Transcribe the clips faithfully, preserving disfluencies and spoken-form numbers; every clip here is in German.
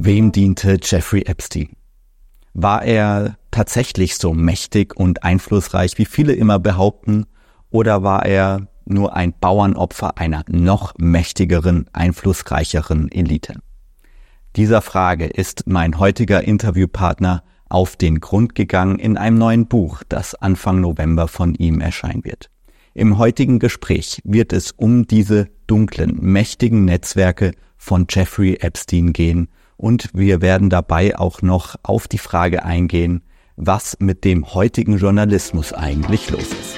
Wem diente Jeffrey Epstein? War er tatsächlich so mächtig und einflussreich, wie viele immer behaupten, oder war er nur ein Bauernopfer einer noch mächtigeren, einflussreicheren Elite? Dieser Frage ist mein heutiger Interviewpartner auf den Grund gegangen in einem neuen Buch, das Anfang November von ihm erscheinen wird. Im heutigen Gespräch wird es um diese dunklen, mächtigen Netzwerke von Jeffrey Epstein gehen und wir werden dabei auch noch auf die Frage eingehen, was mit dem heutigen Journalismus eigentlich los ist.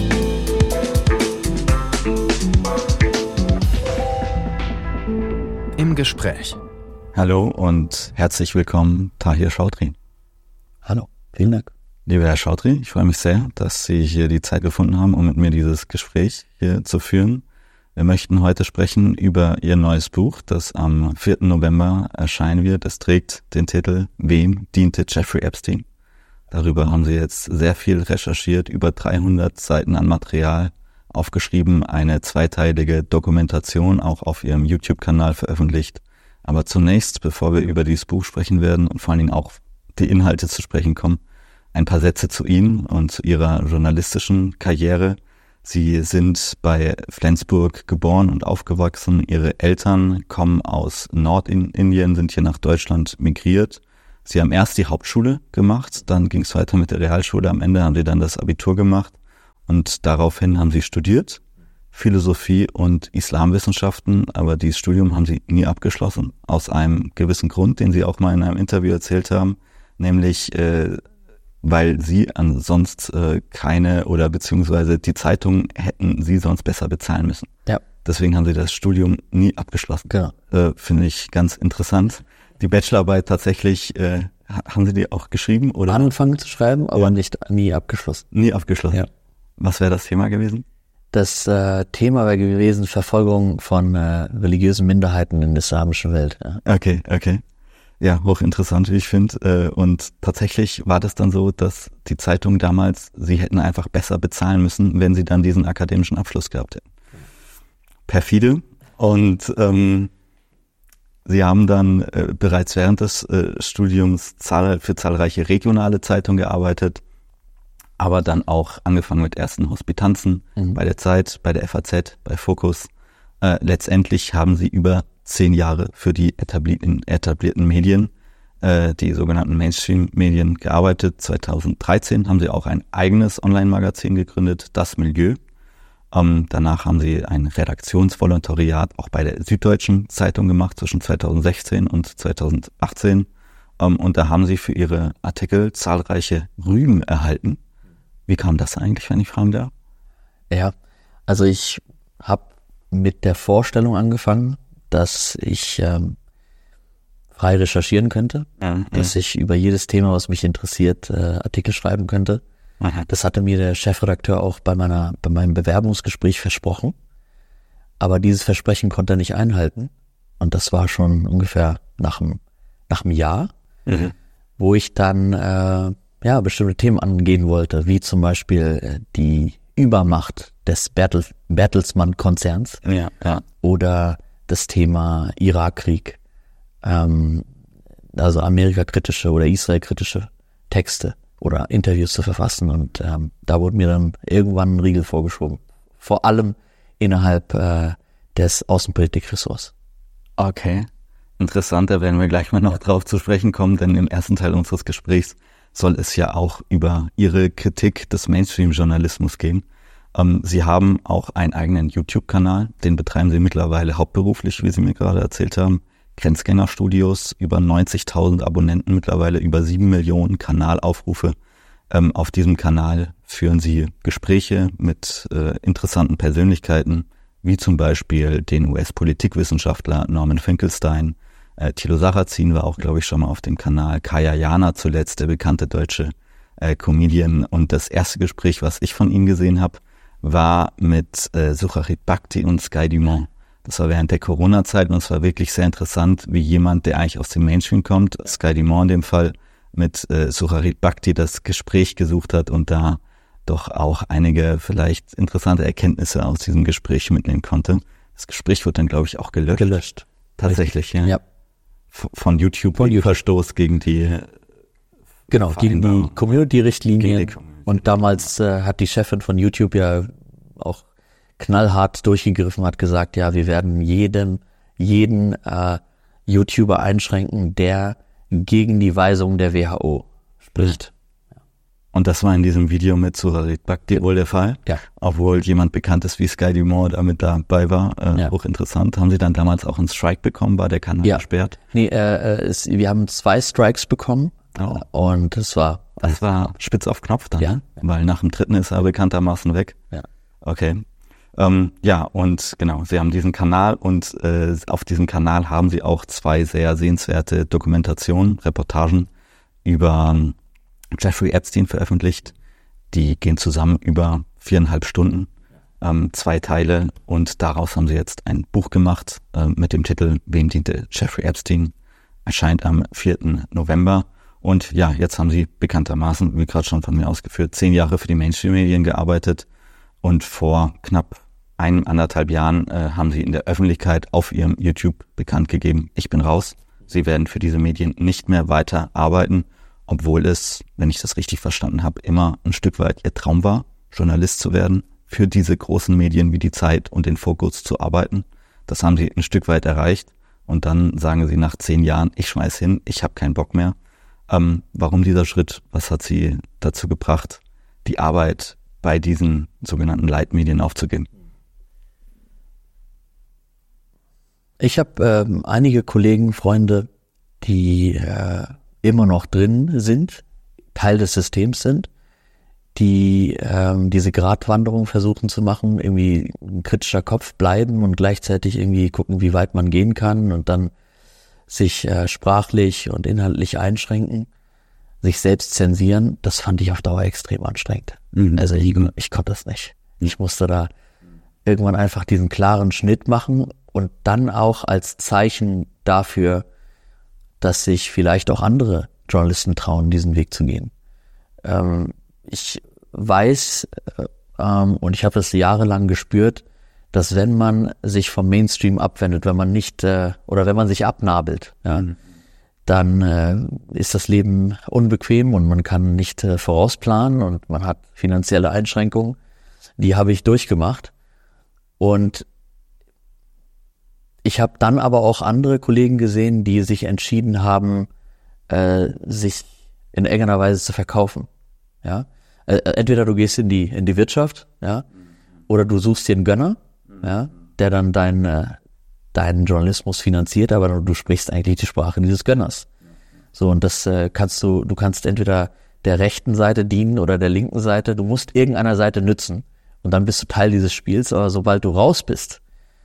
Im Gespräch. Hallo und herzlich willkommen, Tahir Chaudhry. Hallo, vielen Dank. Lieber Herr Chaudhry, ich freue mich sehr, dass Sie hier die Zeit gefunden haben, um mit mir dieses Gespräch hier zu führen. Wir möchten heute sprechen über Ihr neues Buch, das am vierten November erscheinen wird. Es trägt den Titel Wem diente Jeffrey Epstein? Darüber haben Sie jetzt sehr viel recherchiert, über dreihundert Seiten an Material aufgeschrieben, eine zweiteilige Dokumentation auch auf Ihrem YouTube-Kanal veröffentlicht. Aber zunächst, bevor wir über dieses Buch sprechen werden und vor allen Dingen auch die Inhalte zu sprechen kommen, ein paar Sätze zu Ihnen und zu Ihrer journalistischen Karriere. Sie sind bei Flensburg geboren und aufgewachsen. Ihre Eltern kommen aus Nordindien, sind hier nach Deutschland migriert. Sie haben erst die Hauptschule gemacht, dann ging es weiter mit der Realschule. Am Ende haben Sie dann das Abitur gemacht und daraufhin haben Sie studiert, Philosophie und Islamwissenschaften, aber dieses Studium haben Sie nie abgeschlossen, aus einem gewissen Grund, den Sie auch mal in einem Interview erzählt haben, nämlich äh, weil Sie ansonsten äh, keine oder beziehungsweise die Zeitung hätten Sie sonst besser bezahlen müssen. Ja. Deswegen haben Sie das Studium nie abgeschlossen. Genau. Äh, finde ich ganz interessant. Die Bachelorarbeit tatsächlich, äh, haben Sie die auch geschrieben? Oder? Angefangen zu schreiben, aber Ja. nicht nie abgeschlossen. Nie abgeschlossen? Ja. Was wäre das Thema gewesen? Das äh, Thema wäre gewesen Verfolgung von äh, religiösen Minderheiten in der islamischen Welt. Ja. Okay, okay. Ja, hochinteressant, wie ich finde. Und tatsächlich war das dann so, dass die Zeitung damals, sie hätten einfach besser bezahlen müssen, wenn sie dann diesen akademischen Abschluss gehabt hätten. Perfide. Und ähm, sie haben dann äh, bereits während des äh, Studiums zahl- für zahlreiche regionale Zeitungen gearbeitet, aber dann auch angefangen mit ersten Hospitanzen mhm. bei der Zeit, bei der F A Z, bei Focus. Äh, letztendlich haben sie über zehn Jahre für die etablierten, etablierten Medien, äh, die sogenannten Mainstream-Medien gearbeitet. zweitausenddreizehn haben sie auch ein eigenes Online-Magazin gegründet, Das Milieu. Ähm, danach haben sie ein Redaktionsvolontariat auch bei der Süddeutschen Zeitung gemacht zwischen zweitausendsechzehn und zweitausendachtzehn. Ähm, und da haben sie für ihre Artikel zahlreiche Rügen erhalten. Wie kam das eigentlich, wenn ich fragen darf? Ja, also ich habe mit der Vorstellung angefangen, dass ich ähm, frei recherchieren könnte, Mhm. dass ich über jedes Thema, was mich interessiert, äh, Artikel schreiben könnte. Mhm. Das hatte mir der Chefredakteur auch bei meiner bei meinem Bewerbungsgespräch versprochen. Aber dieses Versprechen konnte er nicht einhalten. Und das war schon ungefähr nach einem nach einem Jahr, Mhm. wo ich dann äh, ja bestimmte Themen angehen wollte, wie zum Beispiel äh, die Übermacht des Bertel, Bertelsmann-Konzerns Ja, ja. oder das Thema Irakkrieg, ähm, also Amerika-kritische oder Israel-kritische Texte oder Interviews zu verfassen. Und ähm, da wurde mir dann irgendwann ein Riegel vorgeschoben. Vor allem innerhalb äh, des Außenpolitik-Ressorts. Okay, interessant, da werden wir gleich mal noch drauf zu sprechen kommen, denn im ersten Teil unseres Gesprächs soll es ja auch über Ihre Kritik des Mainstream-Journalismus gehen. Ähm, Sie haben auch einen eigenen YouTube-Kanal, den betreiben Sie mittlerweile hauptberuflich, wie Sie mir gerade erzählt haben. Grenzgängerstudios, über neunzigtausend Abonnenten, mittlerweile über sieben Millionen Kanalaufrufe. Ähm, auf diesem Kanal führen Sie Gespräche mit äh, interessanten Persönlichkeiten, wie zum Beispiel den U S-Politikwissenschaftler Norman Finkelstein. Äh, Thilo Sarrazin war auch, glaube ich, schon mal auf dem Kanal. Kaya Jana zuletzt, der bekannte deutsche äh, Comedian. Und das erste Gespräch, was ich von Ihnen gesehen habe, war mit äh, Sucharit Bhakti und Sky Dumont. Das war während der Corona-Zeit und es war wirklich sehr interessant, wie jemand, der eigentlich aus dem Mainstream kommt, Sky Dumont in dem Fall, mit äh, Sucharit Bhakti das Gespräch gesucht hat und da doch auch einige vielleicht interessante Erkenntnisse aus diesem Gespräch mitnehmen konnte. Das Gespräch wird dann, glaube ich, auch gelöscht. Gelöscht. Tatsächlich, ja. Ja. von YouTube, von YouTube. Verstoß gegen die Genau, gegen die Community-Richtlinien. Community. Und damals äh, hat die Chefin von YouTube ja auch knallhart durchgegriffen, hat gesagt, ja, wir werden jedem, jeden äh, YouTuber einschränken, der gegen die Weisungen der W H O spricht. Und das war in diesem Video mit Surarit Bhakti wohl der Fall. Ja. Obwohl jemand Bekanntes wie Sky Dumont damit dabei war. Äh, Ja. Hochinteressant. Haben Sie dann damals auch einen Strike bekommen? War der Kanal Ja. gesperrt? Nee, äh, es, wir haben zwei Strikes bekommen. Oh. Und es war, Das war spitz auf Knopf dann, Ja. weil nach dem dritten ist er bekanntermaßen weg. ja. Okay. Ähm, ja, und genau, Sie haben diesen Kanal und äh, auf diesem Kanal haben Sie auch zwei sehr sehenswerte Dokumentationen, Reportagen über ähm, Jeffrey Epstein veröffentlicht. Die gehen zusammen über viereinhalb Stunden, ähm, zwei Teile, und daraus haben Sie jetzt ein Buch gemacht äh, mit dem Titel Wem diente Jeffrey Epstein? Erscheint am vierten November. Und ja, jetzt haben Sie bekanntermaßen, wie gerade schon von mir ausgeführt, zehn Jahre für die Mainstream-Medien gearbeitet. Und vor knapp einem, anderthalb Jahren äh, haben Sie in der Öffentlichkeit auf Ihrem YouTube bekannt gegeben, ich bin raus. Sie werden für diese Medien nicht mehr weiter arbeiten, obwohl es, wenn ich das richtig verstanden habe, immer ein Stück weit Ihr Traum war, Journalist zu werden, für diese großen Medien wie die Zeit und den Fokus zu arbeiten. Das haben Sie ein Stück weit erreicht. Und dann sagen Sie nach zehn Jahren, ich schmeiß hin, ich habe keinen Bock mehr. Ähm, warum dieser Schritt? Was hat Sie dazu gebracht, die Arbeit bei diesen sogenannten Leitmedien aufzugeben? Ich habe ähm, einige Kollegen, Freunde, die äh, immer noch drin sind, Teil des Systems sind, die ähm, diese Gratwanderung versuchen zu machen, irgendwie ein kritischer Kopf bleiben und gleichzeitig irgendwie gucken, wie weit man gehen kann und dann sich äh, sprachlich und inhaltlich einschränken, sich selbst zensieren. Das fand ich auf Dauer extrem anstrengend. Mhm. Also ich, ich konnte das nicht. Ich musste da irgendwann einfach diesen klaren Schnitt machen und dann auch als Zeichen dafür, dass sich vielleicht auch andere Journalisten trauen, diesen Weg zu gehen. Ähm, ich weiß, äh, ähm, und ich habe das jahrelang gespürt, dass wenn man sich vom Mainstream abwendet, wenn man nicht, äh, oder wenn man sich abnabelt, ja, mhm. dann äh, ist das Leben unbequem und man kann nicht äh, vorausplanen und man hat finanzielle Einschränkungen. Die habe ich durchgemacht. Und ich habe dann aber auch andere Kollegen gesehen, die sich entschieden haben, äh, sich in irgendeiner Weise zu verkaufen. Ja, äh, entweder du gehst in die in die Wirtschaft, ja, oder du suchst dir einen Gönner, ja, der dann deinen äh, deinen Journalismus finanziert, aber du sprichst eigentlich die Sprache dieses Gönners. So, und das äh, kannst du, du kannst entweder der rechten Seite dienen oder der linken Seite. Du musst irgendeiner Seite nützen und dann bist du Teil dieses Spiels. Aber sobald du raus bist,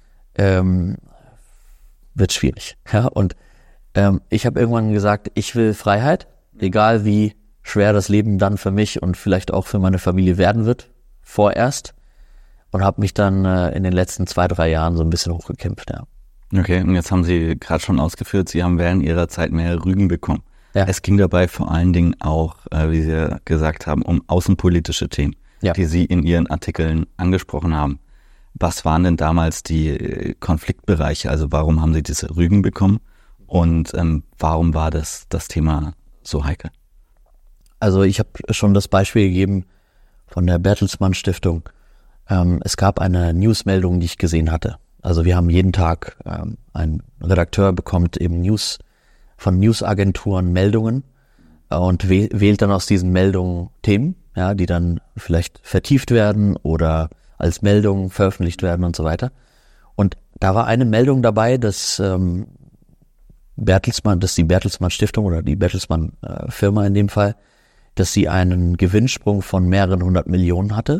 ähm, wird schwierig. Ja, und ähm, ich habe irgendwann gesagt, ich will Freiheit, egal wie schwer das Leben dann für mich und vielleicht auch für meine Familie werden wird, vorerst. Und habe mich dann äh, in den letzten zwei, drei Jahren so ein bisschen hochgekämpft, ja. Okay, und jetzt haben Sie gerade schon ausgeführt, Sie haben während Ihrer Zeit mehr Rügen bekommen. Ja. Es ging dabei vor allen Dingen auch, äh, wie Sie gesagt haben, um außenpolitische Themen, Ja. die Sie in Ihren Artikeln angesprochen haben. Was waren denn damals die äh, Konfliktbereiche? Also warum haben Sie diese Rügen bekommen? Und ähm, warum war das, das Thema so heikel? Also ich habe schon das Beispiel gegeben von der Bertelsmann Stiftung. Ähm, es gab eine Newsmeldung, die ich gesehen hatte. Also wir haben jeden Tag, ähm, ein Redakteur bekommt eben News von Newsagenturen Meldungen äh, und wäh- wählt dann aus diesen Meldungen Themen, ja, die dann vielleicht vertieft werden oder als Meldungen veröffentlicht werden und so weiter. Und da war eine Meldung dabei, dass ähm, Bertelsmann, dass die Bertelsmann Stiftung oder die Bertelsmann äh, Firma in dem Fall, dass sie einen Gewinnsprung von mehreren hundert Millionen hatte.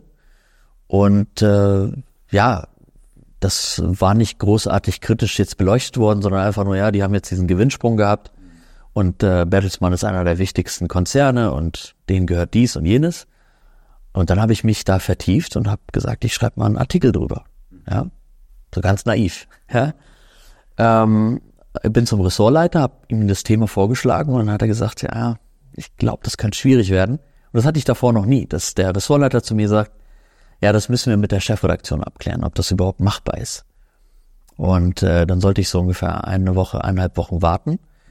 Und äh, ja, das war nicht großartig kritisch jetzt beleuchtet worden, sondern einfach nur, ja, die haben jetzt diesen Gewinnsprung gehabt und äh, Bertelsmann ist einer der wichtigsten Konzerne und denen gehört dies und jenes. Und dann habe ich mich da vertieft und habe gesagt, ich schreibe mal einen Artikel drüber. Ja, so ganz naiv. Ja, ähm, bin zum Ressortleiter, habe ihm das Thema vorgeschlagen und dann hat er gesagt, ja, ich glaube, das könnte schwierig werden. Und das hatte ich davor noch nie, dass der Ressortleiter zu mir sagt, ja, das müssen wir mit der Chefredaktion abklären, ob das überhaupt machbar ist. Und äh, dann sollte ich so ungefähr eine Woche, eineinhalb Wochen warten.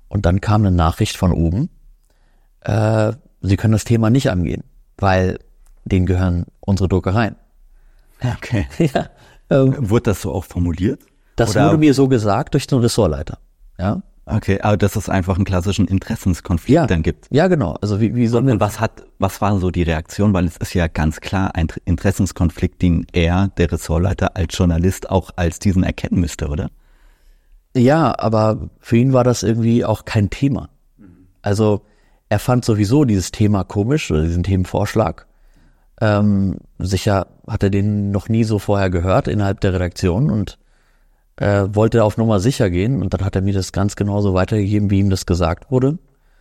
Und dann kam eine Nachricht von oben, äh, Sie können das Thema nicht angehen, weil denen gehören unsere Druckereien. Okay. Ja, ähm, Wurde das so auch formuliert? das Oder? wurde mir so gesagt durch den Ressortleiter. Ja, Okay, aber dass es einfach einen klassischen Interessenskonflikt ja, dann gibt. ja, genau. Also wie, wie sollen wir Und was hat, was war so die Reaktion? Weil es ist ja ganz klar ein Interessenskonflikt, den er, der Ressortleiter, als Journalist auch als diesen erkennen müsste, oder? Ja, aber für ihn war das irgendwie auch kein Thema. Also er fand sowieso dieses Thema komisch oder diesen Themenvorschlag. Ähm, sicher hat er den noch nie so vorher gehört innerhalb der Redaktion und äh, wollte auf Nummer sicher gehen. Und dann hat er mir das ganz genauso weitergegeben, wie ihm das gesagt wurde.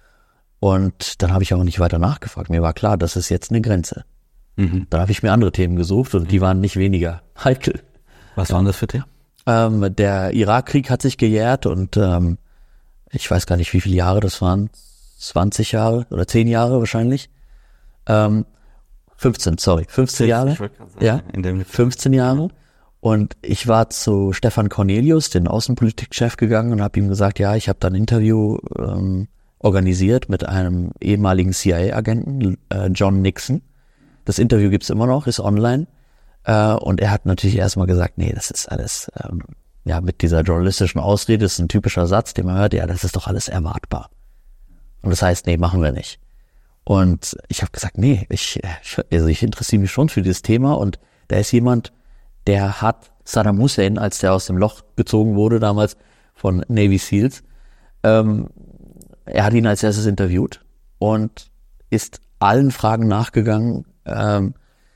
Und dann habe ich auch nicht weiter nachgefragt. Mir war klar, das ist jetzt eine Grenze. Mhm. Dann habe ich mir andere Themen gesucht und die waren nicht weniger heikel. Was waren das für Themen? Ähm, der Irakkrieg hat sich gejährt und ähm, ich weiß gar nicht, wie viele Jahre das waren. zwanzig Jahre oder zehn Jahre wahrscheinlich. Ähm, fünfzehn, sorry, fünfzehn Jahre. Ich wollte gerade sagen, Ja, in dem fünfzehn Jahre. Und ich war zu Stefan Cornelius, den Außenpolitikchef, gegangen und habe ihm gesagt, ja, ich habe da ein Interview ähm, organisiert mit einem ehemaligen C I A-Agenten, äh, John Nixon. Das Interview gibt's immer noch, ist online. Äh, und er hat natürlich erstmal gesagt, nee, das ist alles, ähm, ja, mit dieser journalistischen Ausrede, das ist ein typischer Satz, den man hört, ja, das ist doch alles erwartbar. Und das heißt, nee, machen wir nicht. Und ich habe gesagt, nee, ich, also ich interessiere mich schon für dieses Thema und da ist jemand, der hat Saddam Hussein, als der aus dem Loch gezogen wurde, damals von Navy Seals, ähm, er hat ihn als erstes interviewt und ist allen Fragen nachgegangen, ähm,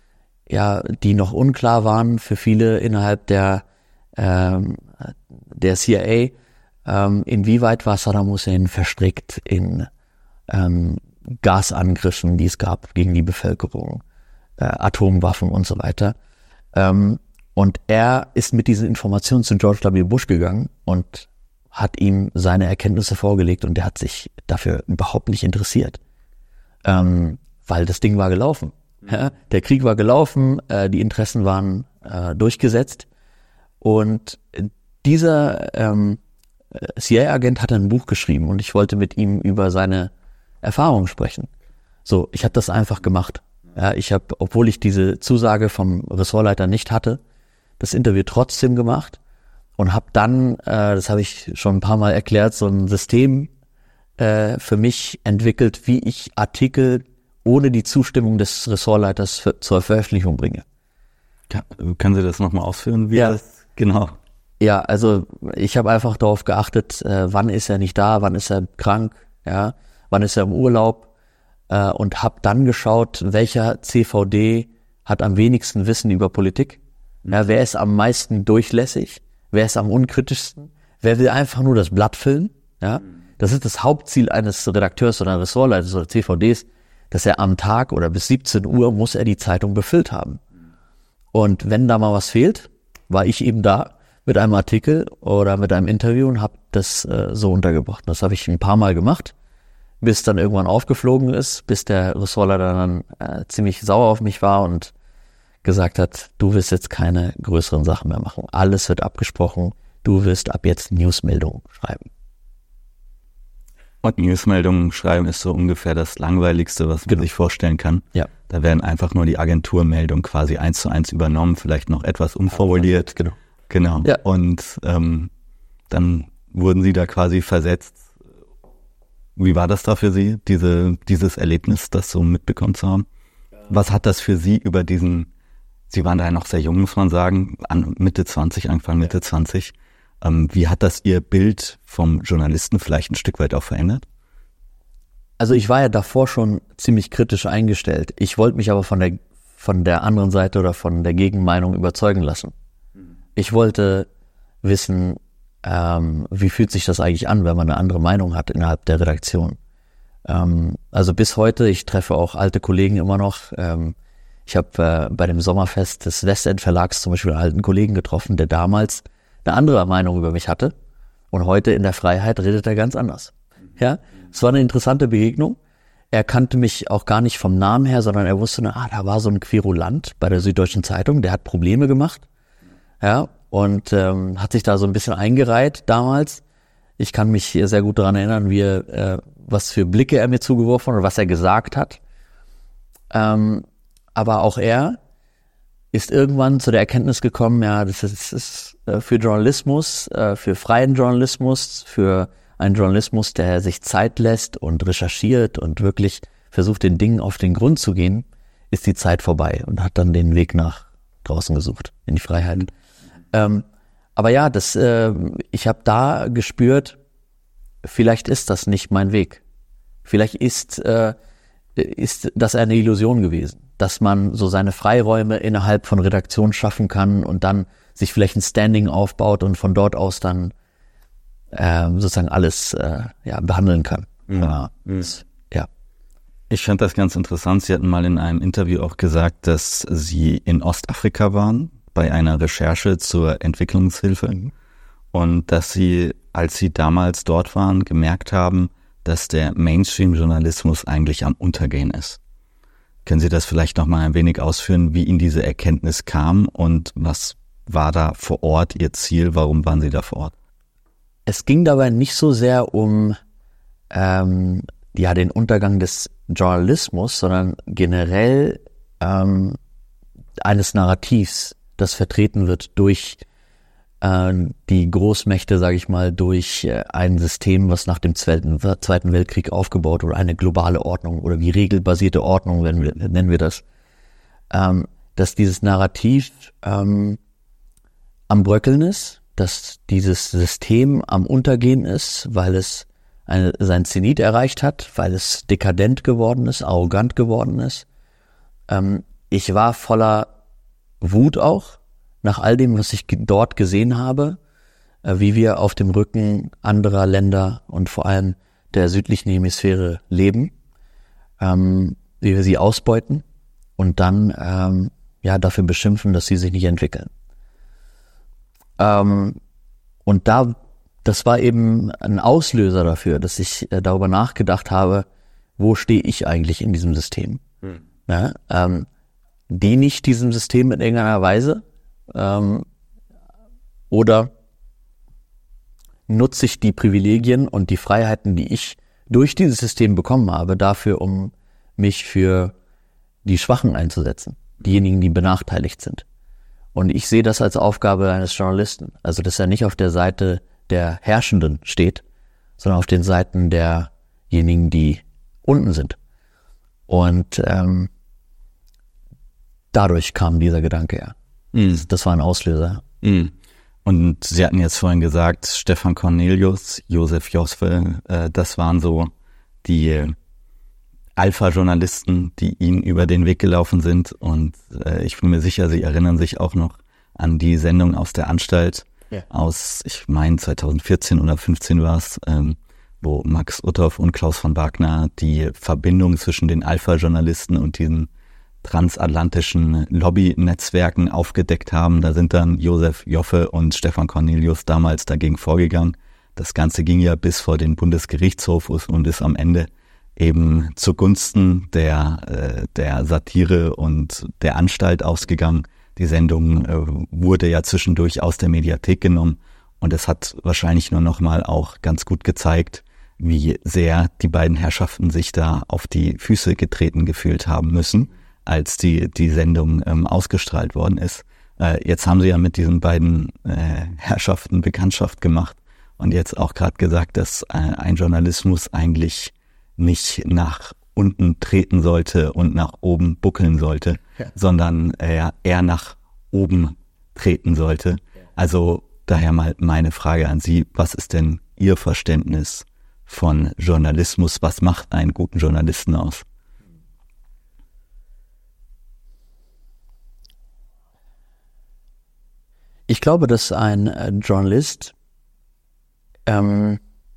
ja, die noch unklar waren für viele innerhalb der ähm, der C I A. Ähm, inwieweit war Saddam Hussein verstrickt in ähm, Gasangriffen, die es gab gegen die Bevölkerung, äh, Atomwaffen und so weiter. Ähm, und er ist mit diesen Informationen zu George W. Bush gegangen und hat ihm seine Erkenntnisse vorgelegt und der hat sich dafür überhaupt nicht interessiert, ähm, weil das Ding war gelaufen. Ja, der Krieg war gelaufen, äh, die Interessen waren äh, durchgesetzt und dieser ähm, C I A-Agent hat ein Buch geschrieben und ich wollte mit ihm über seine Erfahrungen sprechen. So, ich habe das einfach gemacht. Ja, ich habe, obwohl ich diese Zusage vom Ressortleiter nicht hatte, das Interview trotzdem gemacht und habe dann, äh, das habe ich schon ein paar Mal erklärt, so ein System äh, für mich entwickelt, wie ich Artikel ohne die Zustimmung des Ressortleiters für, zur Veröffentlichung bringe. Ja, können Sie das nochmal ausführen? Wie Ja. das genau. Ja, also ich habe einfach darauf geachtet, äh, wann ist er nicht da, wann ist er krank, ja, wann ist er im Urlaub äh, und habe dann geschaut, welcher C V D hat am wenigsten Wissen über Politik, ja, wer ist am meisten durchlässig, wer ist am unkritischsten, wer will einfach nur das Blatt füllen, ja. Das ist das Hauptziel eines Redakteurs oder Ressortleiters oder C V Ds, dass er am Tag oder bis siebzehn Uhr muss er die Zeitung befüllt haben. Und wenn da mal was fehlt, war ich eben da mit einem Artikel oder mit einem Interview und habe das äh, so untergebracht. Das habe ich ein paar Mal gemacht, bis dann irgendwann aufgeflogen ist, bis der Ressortleiter dann äh, ziemlich sauer auf mich war und gesagt hat, du wirst jetzt keine größeren Sachen mehr machen. Alles wird abgesprochen. Du wirst ab jetzt Newsmeldungen schreiben. Und Newsmeldungen schreiben ist so ungefähr das Langweiligste, was man Genau. sich vorstellen kann. Ja. Da werden einfach nur die Agenturmeldungen quasi eins zu eins übernommen, vielleicht noch etwas umformuliert. Genau. Genau. Ja. Und ähm, dann wurden Sie da quasi versetzt. Wie war das da für Sie, diese dieses Erlebnis, das so mitbekommen zu haben? Was hat das für Sie über diesen, Sie waren da ja noch sehr jung, muss man sagen, an Mitte zwanzig, Anfang Mitte zwanzig. Ähm, wie hat das Ihr Bild vom Journalisten vielleicht ein Stück weit auch verändert? Also ich war ja davor schon ziemlich kritisch eingestellt. Ich wollte mich aber von der von der anderen Seite oder von der Gegenmeinung überzeugen lassen. Ich wollte wissen, ähm, wie fühlt sich das eigentlich an, wenn man eine andere Meinung hat innerhalb der Redaktion. Ähm, also bis heute, ich treffe auch alte Kollegen immer noch. Ähm, ich habe äh, bei dem Sommerfest des Westend Verlags zum Beispiel einen alten Kollegen getroffen, der damals eine andere Meinung über mich hatte. Und heute in der Freiheit redet er ganz anders. Ja, es war eine interessante Begegnung. Er kannte mich auch gar nicht vom Namen her, sondern er wusste, ah, da war so ein Querulant bei der Süddeutschen Zeitung, der hat Probleme gemacht. Ja, und ähm, hat sich da so ein bisschen eingereiht damals. Ich kann mich sehr gut daran erinnern, wie er, äh, was für Blicke er mir zugeworfen hat oder was er gesagt hat. Ähm, aber auch er ist irgendwann zu der Erkenntnis gekommen, ja, das ist, das ist äh, für Journalismus, äh, für freien Journalismus, für einen Journalismus, der sich Zeit lässt und recherchiert und wirklich versucht, den Dingen auf den Grund zu gehen, ist die Zeit vorbei und hat dann den Weg nach draußen gesucht, in die Freiheit. Ähm, aber ja, das, äh, ich habe da gespürt, vielleicht ist das nicht mein Weg. Vielleicht ist, äh, ist das eine Illusion gewesen, dass man so seine Freiräume innerhalb von Redaktion schaffen kann und dann sich vielleicht ein Standing aufbaut und von dort aus dann äh, sozusagen alles äh, ja, behandeln kann. Mhm. Ja, das, ja. Ich fand das ganz interessant. Sie hatten mal in einem Interview auch gesagt, dass Sie in Ostafrika waren bei einer Recherche zur Entwicklungshilfe mhm. und dass Sie, als Sie damals dort waren, gemerkt haben, dass der Mainstream-Journalismus eigentlich am Untergehen ist. Können Sie das vielleicht noch mal ein wenig ausführen, wie Ihnen diese Erkenntnis kam und was war da vor Ort Ihr Ziel? Warum waren Sie da vor Ort? Es ging dabei nicht so sehr um ähm, ja den Untergang des Journalismus, sondern generell ähm, eines Narrativs, das vertreten wird durch äh, die Großmächte, sage ich mal, durch äh, ein System, was nach dem Zweiten, Zweiten Weltkrieg aufgebaut oder eine globale Ordnung oder die regelbasierte Ordnung, wenn wir, nennen wir das, ähm, dass dieses Narrativ ähm, am Bröckeln ist, dass dieses System am Untergehen ist, weil es eine, sein Zenit erreicht hat, weil es dekadent geworden ist, arrogant geworden ist. Ähm, ich war voller Wut auch, nach all dem, was ich dort gesehen habe, äh, wie wir auf dem Rücken anderer Länder und vor allem der südlichen Hemisphäre leben, ähm, wie wir sie ausbeuten und dann ähm, ja dafür beschimpfen, dass sie sich nicht entwickeln. Ähm, und da, das war eben ein Auslöser dafür, dass ich äh, darüber nachgedacht habe, wo stehe ich eigentlich in diesem System? Hm. Ja, ähm, diene ich diesem System in irgendeiner Weise? Ähm, oder nutze ich die Privilegien und die Freiheiten, die ich durch dieses System bekommen habe, dafür, um mich für die Schwachen einzusetzen, diejenigen, die benachteiligt sind. Und ich sehe das als Aufgabe eines Journalisten, also dass er nicht auf der Seite der Herrschenden steht, sondern auf den Seiten derjenigen, die unten sind. Und ähm, dadurch kam dieser Gedanke her. Mm. Das war ein Auslöser. Mm. Und Sie hatten jetzt vorhin gesagt, Stefan Cornelius, Josef Joffe, äh, das waren so die Alpha-Journalisten, die Ihnen über den Weg gelaufen sind. Und äh, ich bin mir sicher, Sie erinnern sich auch noch an die Sendung aus der Anstalt ja. aus, ich meine zweitausendvierzehn oder fünfzehn war es, ähm, wo Max Uthoff und Klaus von Wagner die Verbindung zwischen den Alpha-Journalisten und diesen transatlantischen Lobby-Netzwerken aufgedeckt haben. Da sind dann Josef Joffe und Stefan Cornelius damals dagegen vorgegangen. Das Ganze ging ja bis vor den Bundesgerichtshof und ist am Ende eben zugunsten der, äh, der Satire und der Anstalt ausgegangen. Die Sendung äh, wurde ja zwischendurch aus der Mediathek genommen und es hat wahrscheinlich nur noch mal auch ganz gut gezeigt, wie sehr die beiden Herrschaften sich da auf die Füße getreten gefühlt haben müssen, als die, die Sendung ähm, ausgestrahlt worden ist. Äh, jetzt haben sie ja mit diesen beiden äh, Herrschaften Bekanntschaft gemacht und jetzt auch gerade gesagt, dass äh, ein Journalismus eigentlich nicht nach unten treten sollte und nach oben buckeln sollte, ja. sondern eher, eher nach oben treten sollte. Ja. Also daher mal meine Frage an Sie, was ist denn Ihr Verständnis von Journalismus? Was macht einen guten Journalisten aus? Ich glaube, dass ein äh, Journalist ähm,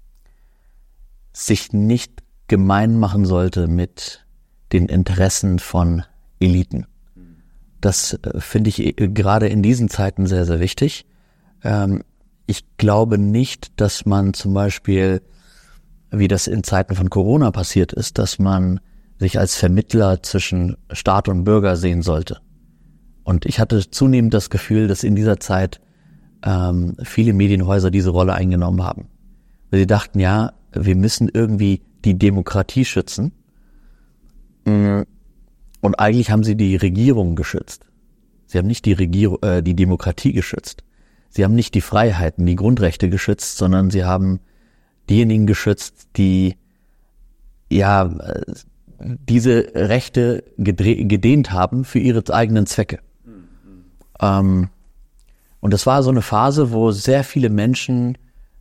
sich nicht gemein machen sollte mit den Interessen von Eliten. Das äh, finde ich äh, gerade in diesen Zeiten sehr, sehr wichtig. Ähm, ich glaube nicht, dass man zum Beispiel, wie das in Zeiten von Corona passiert ist, dass man sich als Vermittler zwischen Staat und Bürger sehen sollte. Und ich hatte zunehmend das Gefühl, dass in dieser Zeit ähm, viele Medienhäuser diese Rolle eingenommen haben. weil sie dachten, ja, wir müssen irgendwie die Demokratie schützen. Und eigentlich haben sie die Regierung geschützt. Sie haben nicht die Regierung, äh, die Demokratie geschützt. Sie haben nicht die Freiheiten, die Grundrechte geschützt, sondern sie haben diejenigen geschützt, die ja diese Rechte gedre- gedehnt haben für ihre eigenen Zwecke. Mhm. Ähm, und das war so eine Phase, wo sehr viele Menschen,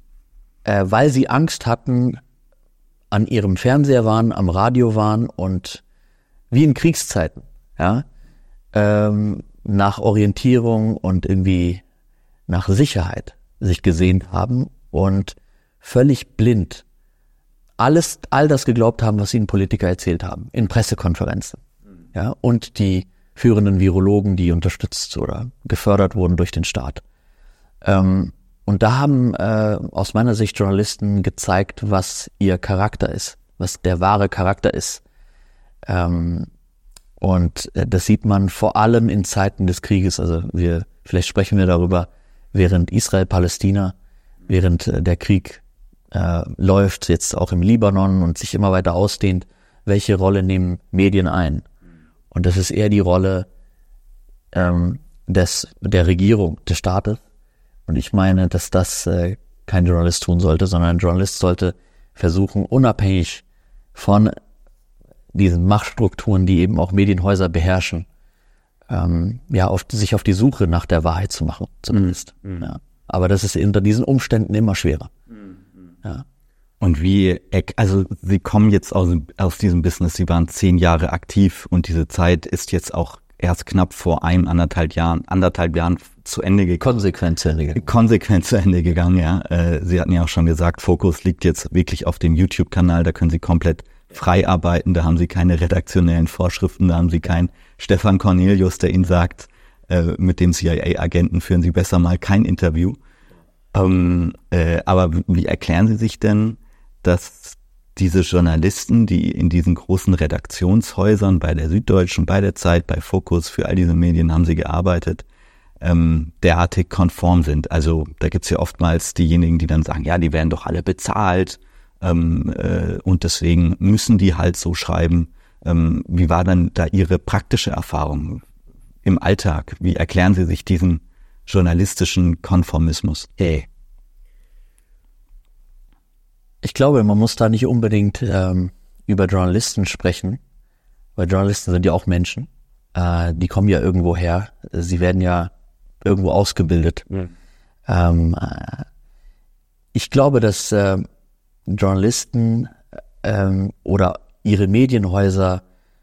äh, weil sie Angst hatten, an ihrem Fernseher waren, am Radio waren und wie in Kriegszeiten, ja, ähm, nach Orientierung und irgendwie nach Sicherheit sich gesehnt haben und völlig blind alles, all das geglaubt haben, was ihnen Politiker erzählt haben, in Pressekonferenzen, ja, und die führenden Virologen, die unterstützt oder gefördert wurden durch den Staat. Ähm, und da haben äh, aus meiner Sicht Journalisten gezeigt, was ihr Charakter ist, was der wahre Charakter ist. Ähm, und äh, das sieht man vor allem in Zeiten des Krieges. Also wir, vielleicht sprechen wir darüber, während Israel-Palästina, während äh, der Krieg Äh, läuft, jetzt auch im Libanon und sich immer weiter ausdehnt, welche Rolle nehmen Medien ein? Und das ist eher die Rolle ähm, des der Regierung, des Staates. Und ich meine, dass das äh, kein Journalist tun sollte, sondern ein Journalist sollte versuchen, unabhängig von diesen Machtstrukturen, die eben auch Medienhäuser beherrschen, ähm, ja, auf, sich auf die Suche nach der Wahrheit zu machen, zumindest. Mhm. Ja. Aber das ist unter diesen Umständen immer schwerer. Ja. Und wie, also Sie kommen jetzt aus, aus diesem Business, Sie waren zehn Jahre aktiv und diese Zeit ist jetzt auch erst knapp vor einem, anderthalb Jahren, anderthalb Jahren zu Ende gegangen. Konsequent zu Ende gegangen. Konsequent zu Ende gegangen, ja. Sie hatten ja auch schon gesagt, Fokus liegt jetzt wirklich auf dem YouTube-Kanal, da können Sie komplett frei arbeiten, da haben Sie keine redaktionellen Vorschriften, da haben Sie keinen Stefan Cornelius, der Ihnen sagt, mit dem C I A-Agenten führen Sie besser mal kein Interview. Um, äh, aber wie erklären Sie sich denn, dass diese Journalisten, die in diesen großen Redaktionshäusern bei der Süddeutschen, bei der Zeit, bei Focus, für all diese Medien haben sie gearbeitet, ähm, derartig konform sind? Also da gibt's ja oftmals diejenigen, die dann sagen, ja, die werden doch alle bezahlt ähm, äh, und deswegen müssen die halt so schreiben. Ähm, wie war dann da Ihre praktische Erfahrung im Alltag? Wie erklären Sie sich diesen journalistischen Konformismus? Hey. Ich glaube, man muss da nicht unbedingt ähm, über Journalisten sprechen, weil Journalisten sind ja auch Menschen. Äh, die kommen ja irgendwo her. Sie werden ja irgendwo ausgebildet. Mhm. Ähm, äh, ich glaube, dass äh, Journalisten ähm, oder ihre Medienhäuser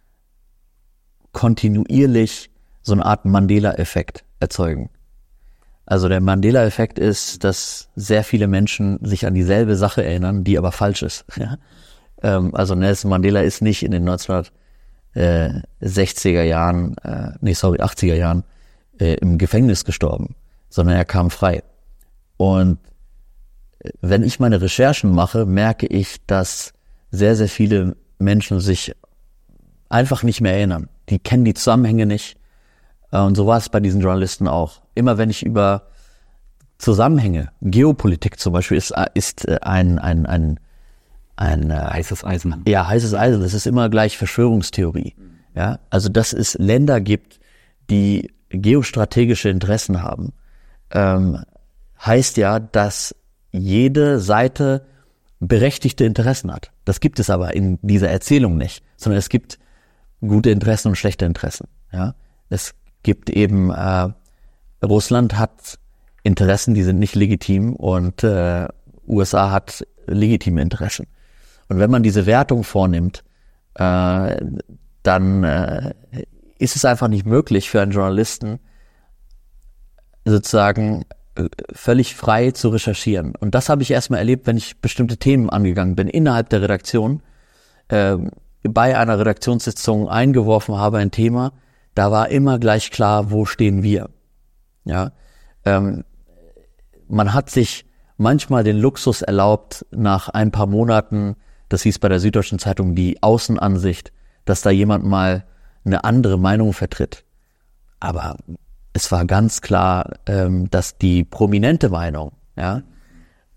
kontinuierlich so eine Art Mandela-Effekt erzeugen. Also der Mandela-Effekt ist, dass sehr viele Menschen sich an dieselbe Sache erinnern, die aber falsch ist. Ja? Ähm, also Nelson Mandela ist nicht in den neunzehnhundertsechziger Jahren, äh, nee, sorry, achtziger Jahren äh, im Gefängnis gestorben, sondern er kam frei. Und wenn ich meine Recherchen mache, merke ich, dass sehr, sehr viele Menschen sich einfach nicht mehr erinnern. Die kennen die Zusammenhänge nicht. Und so war es bei diesen Journalisten auch. Immer wenn ich über Zusammenhänge, Geopolitik zum Beispiel, ist, ist ein, ein, ein, ein heißes Eisen. Ja, heißes Eisen. Das ist immer gleich Verschwörungstheorie. Ja, also dass es Länder gibt, die geostrategische Interessen haben, ähm, heißt ja, dass jede Seite berechtigte Interessen hat. Das gibt es aber in dieser Erzählung nicht, sondern es gibt gute Interessen und schlechte Interessen. Ja, es gibt eben, äh, Russland hat Interessen, die sind nicht legitim und äh, U S A hat legitime Interessen. Und wenn man diese Wertung vornimmt, äh, dann äh, ist es einfach nicht möglich für einen Journalisten sozusagen äh, völlig frei zu recherchieren. Und das habe ich erstmal erlebt, wenn ich bestimmte Themen angegangen bin, innerhalb der Redaktion, äh, bei einer Redaktionssitzung eingeworfen habe, ein Thema. Da war immer gleich klar, wo stehen wir. Ja, ähm, man hat sich manchmal den Luxus erlaubt, nach ein paar Monaten, das hieß bei der Süddeutschen Zeitung die Außenansicht, dass da jemand mal eine andere Meinung vertritt. Aber es war ganz klar, ähm, dass die prominente Meinung, ja,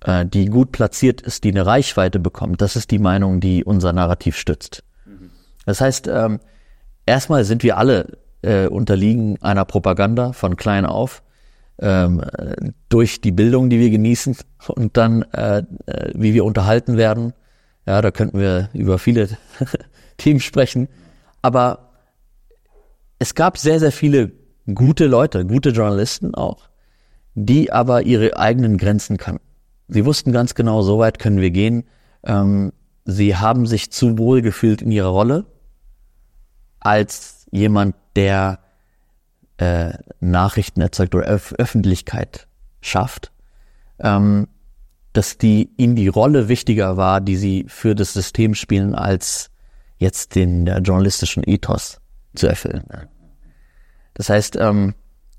äh, die gut platziert ist, die eine Reichweite bekommt, das ist die Meinung, die unser Narrativ stützt. Mhm. Das heißt, ähm, erstmal sind wir alle äh, unterliegen einer Propaganda von klein auf, ähm, durch die Bildung, die wir genießen und dann, äh, wie wir unterhalten werden. Ja, da könnten wir über viele Themen sprechen. Aber es gab sehr, sehr viele gute Leute, gute Journalisten auch, die aber ihre eigenen Grenzen kannten. Sie wussten ganz genau, so weit können wir gehen. Ähm, sie haben sich zu wohl gefühlt in ihrer Rolle als jemand, der äh, Nachrichten erzeugt oder Öf- Öffentlichkeit schafft, ähm, dass die ihnen die Rolle wichtiger war, die sie für das System spielen, als jetzt den der journalistischen Ethos zu erfüllen. Das heißt, ähm,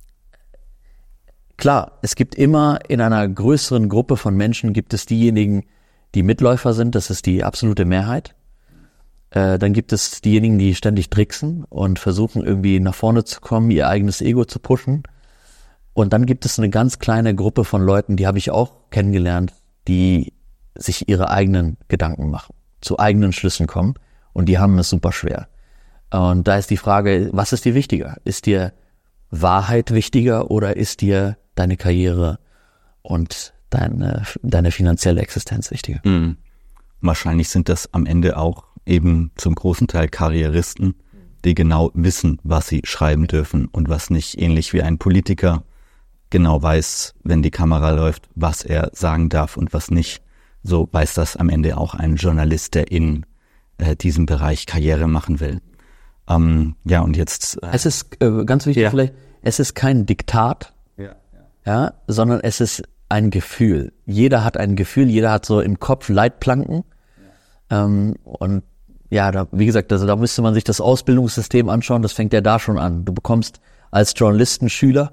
klar, es gibt immer in einer größeren Gruppe von Menschen gibt es diejenigen, die Mitläufer sind, das ist die absolute Mehrheit. Äh, dann gibt es diejenigen, die ständig tricksen und versuchen irgendwie nach vorne zu kommen, ihr eigenes Ego zu pushen. Und dann gibt es eine ganz kleine Gruppe von Leuten, die habe ich auch kennengelernt, die sich ihre eigenen Gedanken machen, zu eigenen Schlüssen kommen und die haben es super schwer. Und da ist die Frage, was ist dir wichtiger? Ist dir Wahrheit wichtiger oder ist dir deine Karriere und deine, deine finanzielle Existenz wichtiger? Mhm. Wahrscheinlich sind das am Ende auch eben zum großen Teil Karrieristen, die genau wissen, was sie schreiben dürfen und was nicht, ähnlich wie ein Politiker genau weiß, wenn die Kamera läuft, was er sagen darf und was nicht. So weiß das am Ende auch ein Journalist, der in äh, diesem Bereich Karriere machen will. Ähm, ja, und jetzt... Äh, es ist äh, ganz wichtig ja. vielleicht, es ist kein Diktat, ja, ja. ja, sondern es ist ein Gefühl. Jeder hat ein Gefühl, jeder hat so im Kopf Leitplanken. Ja. Ähm, und ja, da, wie gesagt, also da müsste man sich das Ausbildungssystem anschauen, das fängt ja da schon an. Du bekommst als Journalistenschüler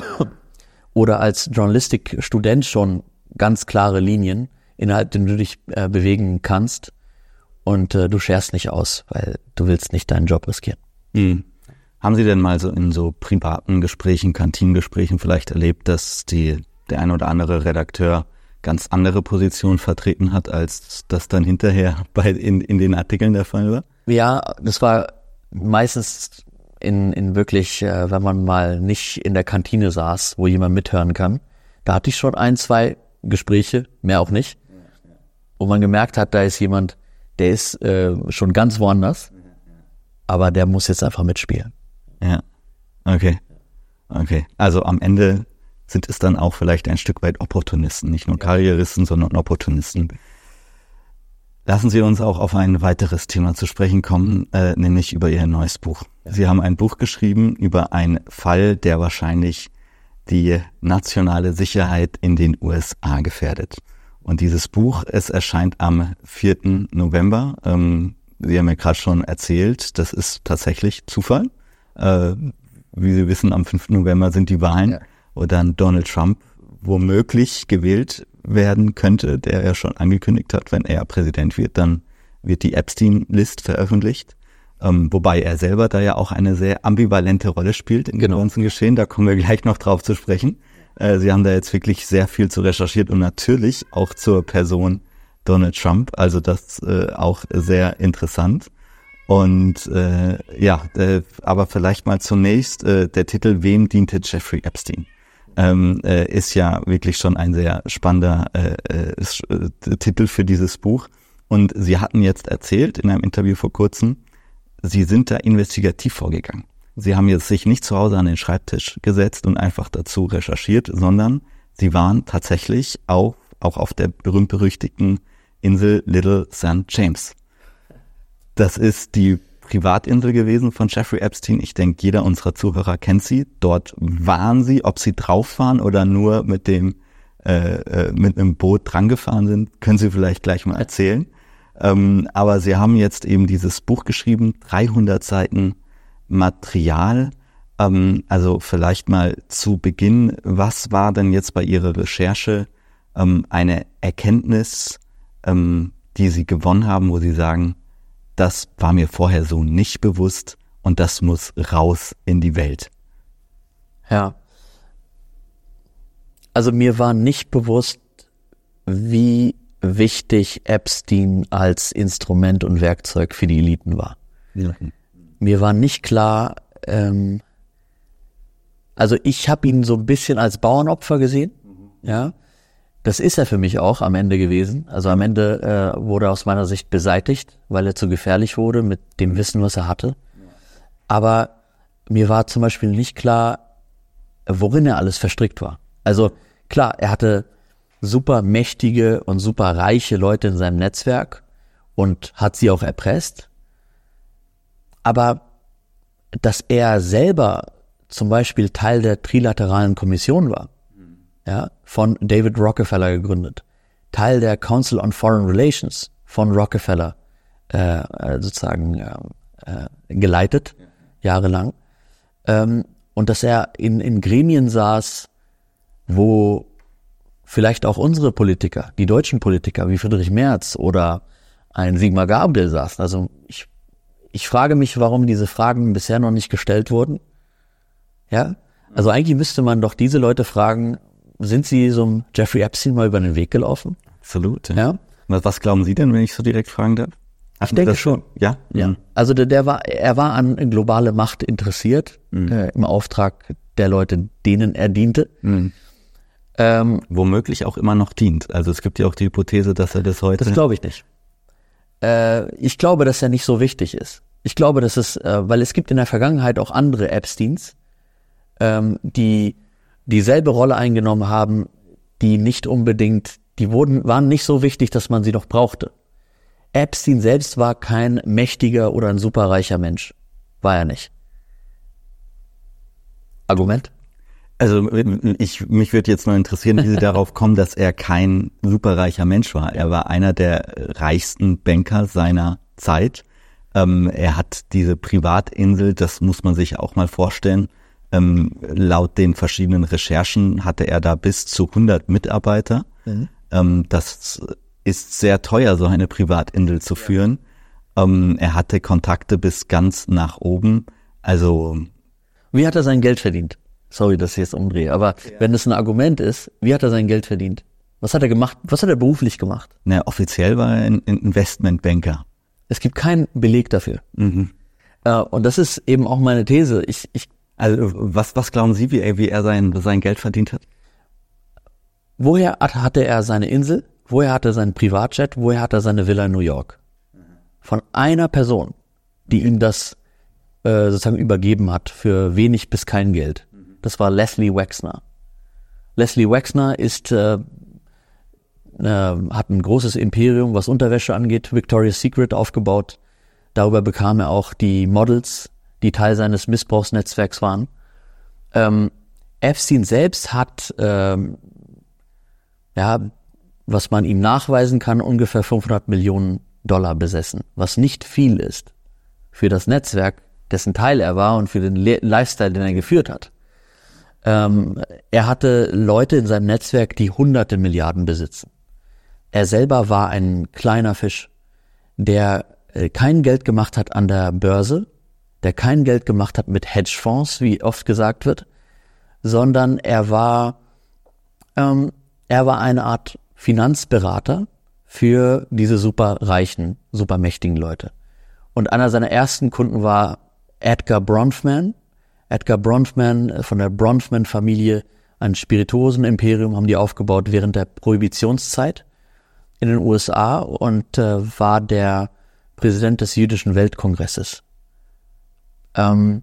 oder als Journalistikstudent schon ganz klare Linien, innerhalb denen du dich äh, bewegen kannst und äh, du scherst nicht aus, weil du willst nicht deinen Job riskieren. Mhm. Haben Sie denn mal so in so privaten Gesprächen, Kantinengesprächen vielleicht erlebt, dass die der ein oder andere Redakteur ganz andere Positionen vertreten hat, als das dann hinterher bei in, in den Artikeln der Fall war? Ja, das war meistens in, in wirklich, äh, wenn man mal nicht in der Kantine saß, wo jemand mithören kann. Da hatte ich schon ein, zwei Gespräche, mehr auch nicht, wo man gemerkt hat, da ist jemand, der ist äh, schon ganz woanders, aber der muss jetzt einfach mitspielen. Ja, okay, okay. Also am Ende sind es dann auch vielleicht ein Stück weit Opportunisten, nicht nur Karrieristen, sondern Opportunisten. Lassen Sie uns auch auf ein weiteres Thema zu sprechen kommen, äh, nämlich über Ihr neues Buch. Ja. Sie haben ein Buch geschrieben über einen Fall, der wahrscheinlich die nationale Sicherheit in den U S A gefährdet. Und dieses Buch, es erscheint am vierten November. Ähm, Sie haben mir gerade schon erzählt, das ist tatsächlich Zufall. Äh, wie Sie wissen, am fünften November sind die Wahlen. Ja. Wo dann Donald Trump womöglich gewählt werden könnte, der ja schon angekündigt hat, wenn er Präsident wird, dann wird die Epstein-List veröffentlicht. Ähm, wobei er selber da ja auch eine sehr ambivalente Rolle spielt in dem genau. ganzen Geschehen. Da kommen wir gleich noch drauf zu sprechen. Äh, Sie haben da jetzt wirklich sehr viel zu recherchiert und natürlich auch zur Person Donald Trump. Also das äh, auch sehr interessant. Und äh, ja, äh, aber vielleicht mal zunächst äh, der Titel Wem diente Jeffrey Epstein? Ähm, äh, ist ja wirklich schon ein sehr spannender äh, äh, Titel für dieses Buch. Und Sie hatten jetzt erzählt in einem Interview vor kurzem, Sie sind da investigativ vorgegangen. Sie haben jetzt sich nicht zu Hause an den Schreibtisch gesetzt und einfach dazu recherchiert, sondern Sie waren tatsächlich auch, auch auf der berühmt-berüchtigten Insel Little Saint James. Das ist die Privatinsel gewesen von Jeffrey Epstein. Ich denke, jeder unserer Zuhörer kennt sie. Dort waren sie, ob sie drauf waren oder nur mit dem äh, mit einem Boot drangefahren sind, können Sie vielleicht gleich mal erzählen. Ähm, aber Sie haben jetzt eben dieses Buch geschrieben, dreihundert Seiten Material. Ähm, also vielleicht mal zu Beginn, was war denn jetzt bei Ihrer Recherche ähm, eine Erkenntnis, ähm, die Sie gewonnen haben, wo Sie sagen, das war mir vorher so nicht bewusst und das muss raus in die Welt? Ja. Also mir war nicht bewusst, wie wichtig Epstein als Instrument und Werkzeug für die Eliten war. Ja. Mir war nicht klar, ähm, also ich habe ihn so ein bisschen als Bauernopfer gesehen, mhm. ja. Das ist er für mich auch am Ende gewesen. Also am Ende äh, wurde er aus meiner Sicht beseitigt, weil er zu gefährlich wurde mit dem Wissen, was er hatte. Aber mir war zum Beispiel nicht klar, worin er alles verstrickt war. Also klar, er hatte super mächtige und super reiche Leute in seinem Netzwerk und hat sie auch erpresst. Aber dass er selber zum Beispiel Teil der Trilateralen Kommission war, ja, von David Rockefeller gegründet, Teil der Council on Foreign Relations von Rockefeller äh, sozusagen äh, geleitet, jahrelang, ähm, und dass er in, in Gremien saß, wo vielleicht auch unsere Politiker, die deutschen Politiker wie Friedrich Merz oder ein Sigmar Gabriel saßen. Also ich, ich frage mich, warum diese Fragen bisher noch nicht gestellt wurden. Ja, also eigentlich müsste man doch diese Leute fragen, sind Sie so einem Jeffrey Epstein mal über den Weg gelaufen? Absolut. Ja. ja? Was, was glauben Sie denn, wenn ich so direkt fragen darf? Ich denke das, schon. Ja? ja. Also der, der war, er war an globale Macht interessiert, mhm. äh, im Auftrag der Leute, denen er diente. Mhm. Ähm, Womöglich auch immer noch dient. Also es gibt ja auch die Hypothese, dass er das heute... Das glaube ich nicht. Äh, ich glaube, dass er nicht so wichtig ist. Ich glaube, dass es, äh, weil es gibt in der Vergangenheit auch andere Epsteins, ähm, die dieselbe Rolle eingenommen haben, die nicht unbedingt, die wurden, waren nicht so wichtig, dass man sie noch brauchte. Epstein selbst war kein mächtiger oder ein superreicher Mensch. War er nicht. Argument? Also ich, mich würde jetzt mal interessieren, wie Sie darauf kommen, dass er kein superreicher Mensch war. Er war einer der reichsten Banker seiner Zeit. Ähm, er hat diese Privatinsel, das muss man sich auch mal vorstellen. Ähm, laut den verschiedenen Recherchen hatte er da bis zu hundert Mitarbeiter. Mhm. Ähm, das ist sehr teuer, so eine Privatinsel zu führen. Ja. Ähm, er hatte Kontakte bis ganz nach oben. Also wie hat er sein Geld verdient? Sorry, dass ich jetzt umdrehe, aber ja. wenn das ein Argument ist, wie hat er sein Geld verdient? Was hat er gemacht? Was hat er beruflich gemacht? Na, offiziell war er ein Investmentbanker. Es gibt keinen Beleg dafür. Mhm. Äh, und das ist eben auch meine These. Ich, ich Also was, was glauben Sie, wie er, wie er sein, sein Geld verdient hat? Woher hatte er seine Insel? Woher hatte er seinen Privatjet? Woher hat er seine Villa in New York? Von einer Person, die ihm das äh, sozusagen übergeben hat für wenig bis kein Geld. Das war Leslie Wexner. Leslie Wexner ist äh, äh, hat ein großes Imperium, was Unterwäsche angeht, Victoria's Secret aufgebaut. Darüber bekam er auch die Models, die Teil seines Missbrauchsnetzwerks waren. Ähm, Epstein selbst hat, ähm, ja, was man ihm nachweisen kann, ungefähr fünfhundert Millionen Dollar besessen, was nicht viel ist für das Netzwerk, dessen Teil er war und für den Le- Lifestyle, den er geführt hat. Ähm, er hatte Leute in seinem Netzwerk, die hunderte Milliarden besitzen. Er selber war ein kleiner Fisch, der äh, kein Geld gemacht hat an der Börse, der kein Geld gemacht hat mit Hedgefonds, wie oft gesagt wird, sondern er war, ähm, er war eine Art Finanzberater für diese superreichen, supermächtigen Leute. Und einer seiner ersten Kunden war Edgar Bronfman. Edgar Bronfman von der Bronfman-Familie, ein Spirituosenimperium haben die aufgebaut während der Prohibitionszeit in den U S A und äh, war der Präsident des Jüdischen Weltkongresses. Ähm,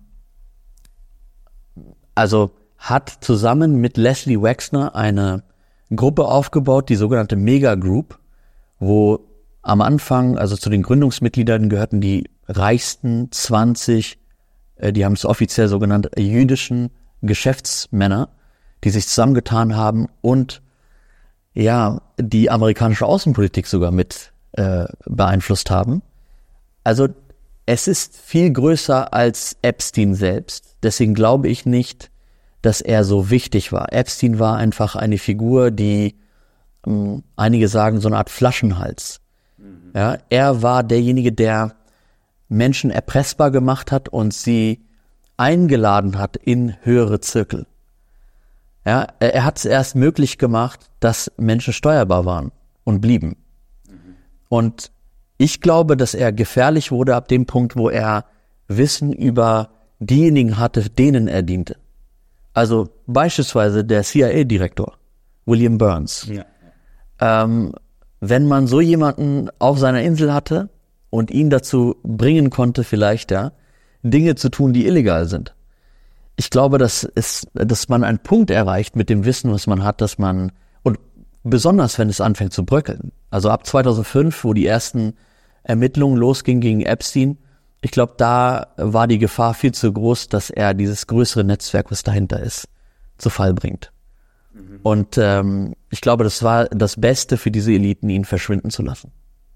also hat zusammen mit Leslie Wexner eine Gruppe aufgebaut, die sogenannte Mega Group, wo am Anfang, also zu den Gründungsmitgliedern gehörten die reichsten zwanzig, äh, die haben es offiziell so genannt, jüdischen Geschäftsmänner, die sich zusammengetan haben und ja, die amerikanische Außenpolitik sogar mit äh, beeinflusst haben. Also es ist viel größer als Epstein selbst. Deswegen glaube ich nicht, dass er so wichtig war. Epstein war einfach eine Figur, die, ähm, einige sagen, so eine Art Flaschenhals. Mhm. Ja, er war derjenige, der Menschen erpressbar gemacht hat und sie eingeladen hat in höhere Zirkel. Ja, er hat es erst möglich gemacht, dass Menschen steuerbar waren. und blieben. Mhm. Und ich glaube, dass er gefährlich wurde ab dem Punkt, wo er Wissen über diejenigen hatte, denen er diente. Also beispielsweise der C I A-Direktor, William Burns. Ja. Ähm, wenn man so jemanden auf seiner Insel hatte und ihn dazu bringen konnte, vielleicht ja, Dinge zu tun, die illegal sind. Ich glaube, dass es, dass man einen Punkt erreicht mit dem Wissen, was man hat, dass man, und besonders wenn es anfängt zu bröckeln. Also ab zweitausendfünf, wo die ersten Ermittlungen losgingen gegen Epstein, ich glaube, da war die Gefahr viel zu groß, dass er dieses größere Netzwerk, was dahinter ist, zu Fall bringt. Mhm. Und ähm, ich glaube, das war das Beste für diese Eliten, ihn verschwinden zu lassen.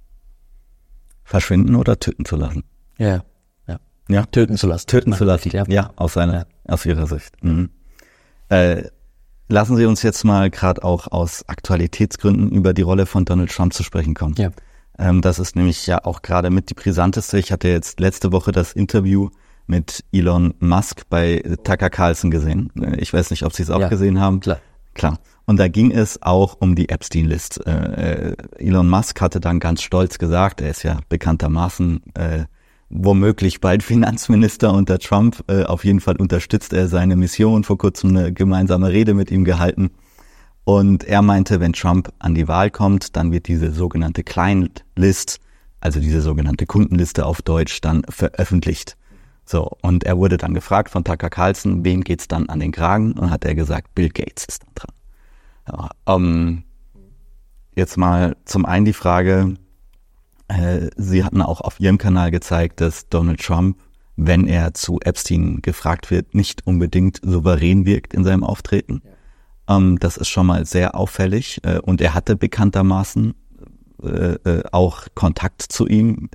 Verschwinden oder töten zu lassen? Ja, ja. ja. Töten zu lassen. Töten zu lassen, ja, ja aus seiner, ja. aus Ihrer Sicht. Mhm. Äh, lassen Sie uns jetzt mal gerade auch aus Aktualitätsgründen über die Rolle von Donald Trump zu sprechen kommen. Ja. Das ist nämlich ja auch gerade mit die brisanteste. Ich hatte jetzt letzte Woche das Interview mit Elon Musk bei Tucker Carlson gesehen. Ich weiß nicht, ob Sie es auch ja, gesehen haben. Klar. Klar. Und da ging es auch um die Epstein-List. Äh, Elon Musk hatte dann ganz stolz gesagt, er ist ja bekanntermaßen äh, womöglich bald Finanzminister unter Trump. Äh, auf jeden Fall unterstützt er seine Mission. Vor kurzem eine gemeinsame Rede mit ihm gehalten. Und er meinte, wenn Trump an die Wahl kommt, dann wird diese sogenannte Client List, also diese sogenannte Kundenliste auf Deutsch, dann veröffentlicht. So, und er wurde dann gefragt von Tucker Carlson, wem geht's dann an den Kragen? Und hat er gesagt, Bill Gates ist dann dran. Ja, um, jetzt mal zum einen die Frage, äh, Sie hatten auch auf Ihrem Kanal gezeigt, dass Donald Trump, wenn er zu Epstein gefragt wird, nicht unbedingt souverän wirkt in seinem Auftreten. Ja. Das ist schon mal sehr auffällig und er hatte bekanntermaßen äh, auch Kontakt zu ihm.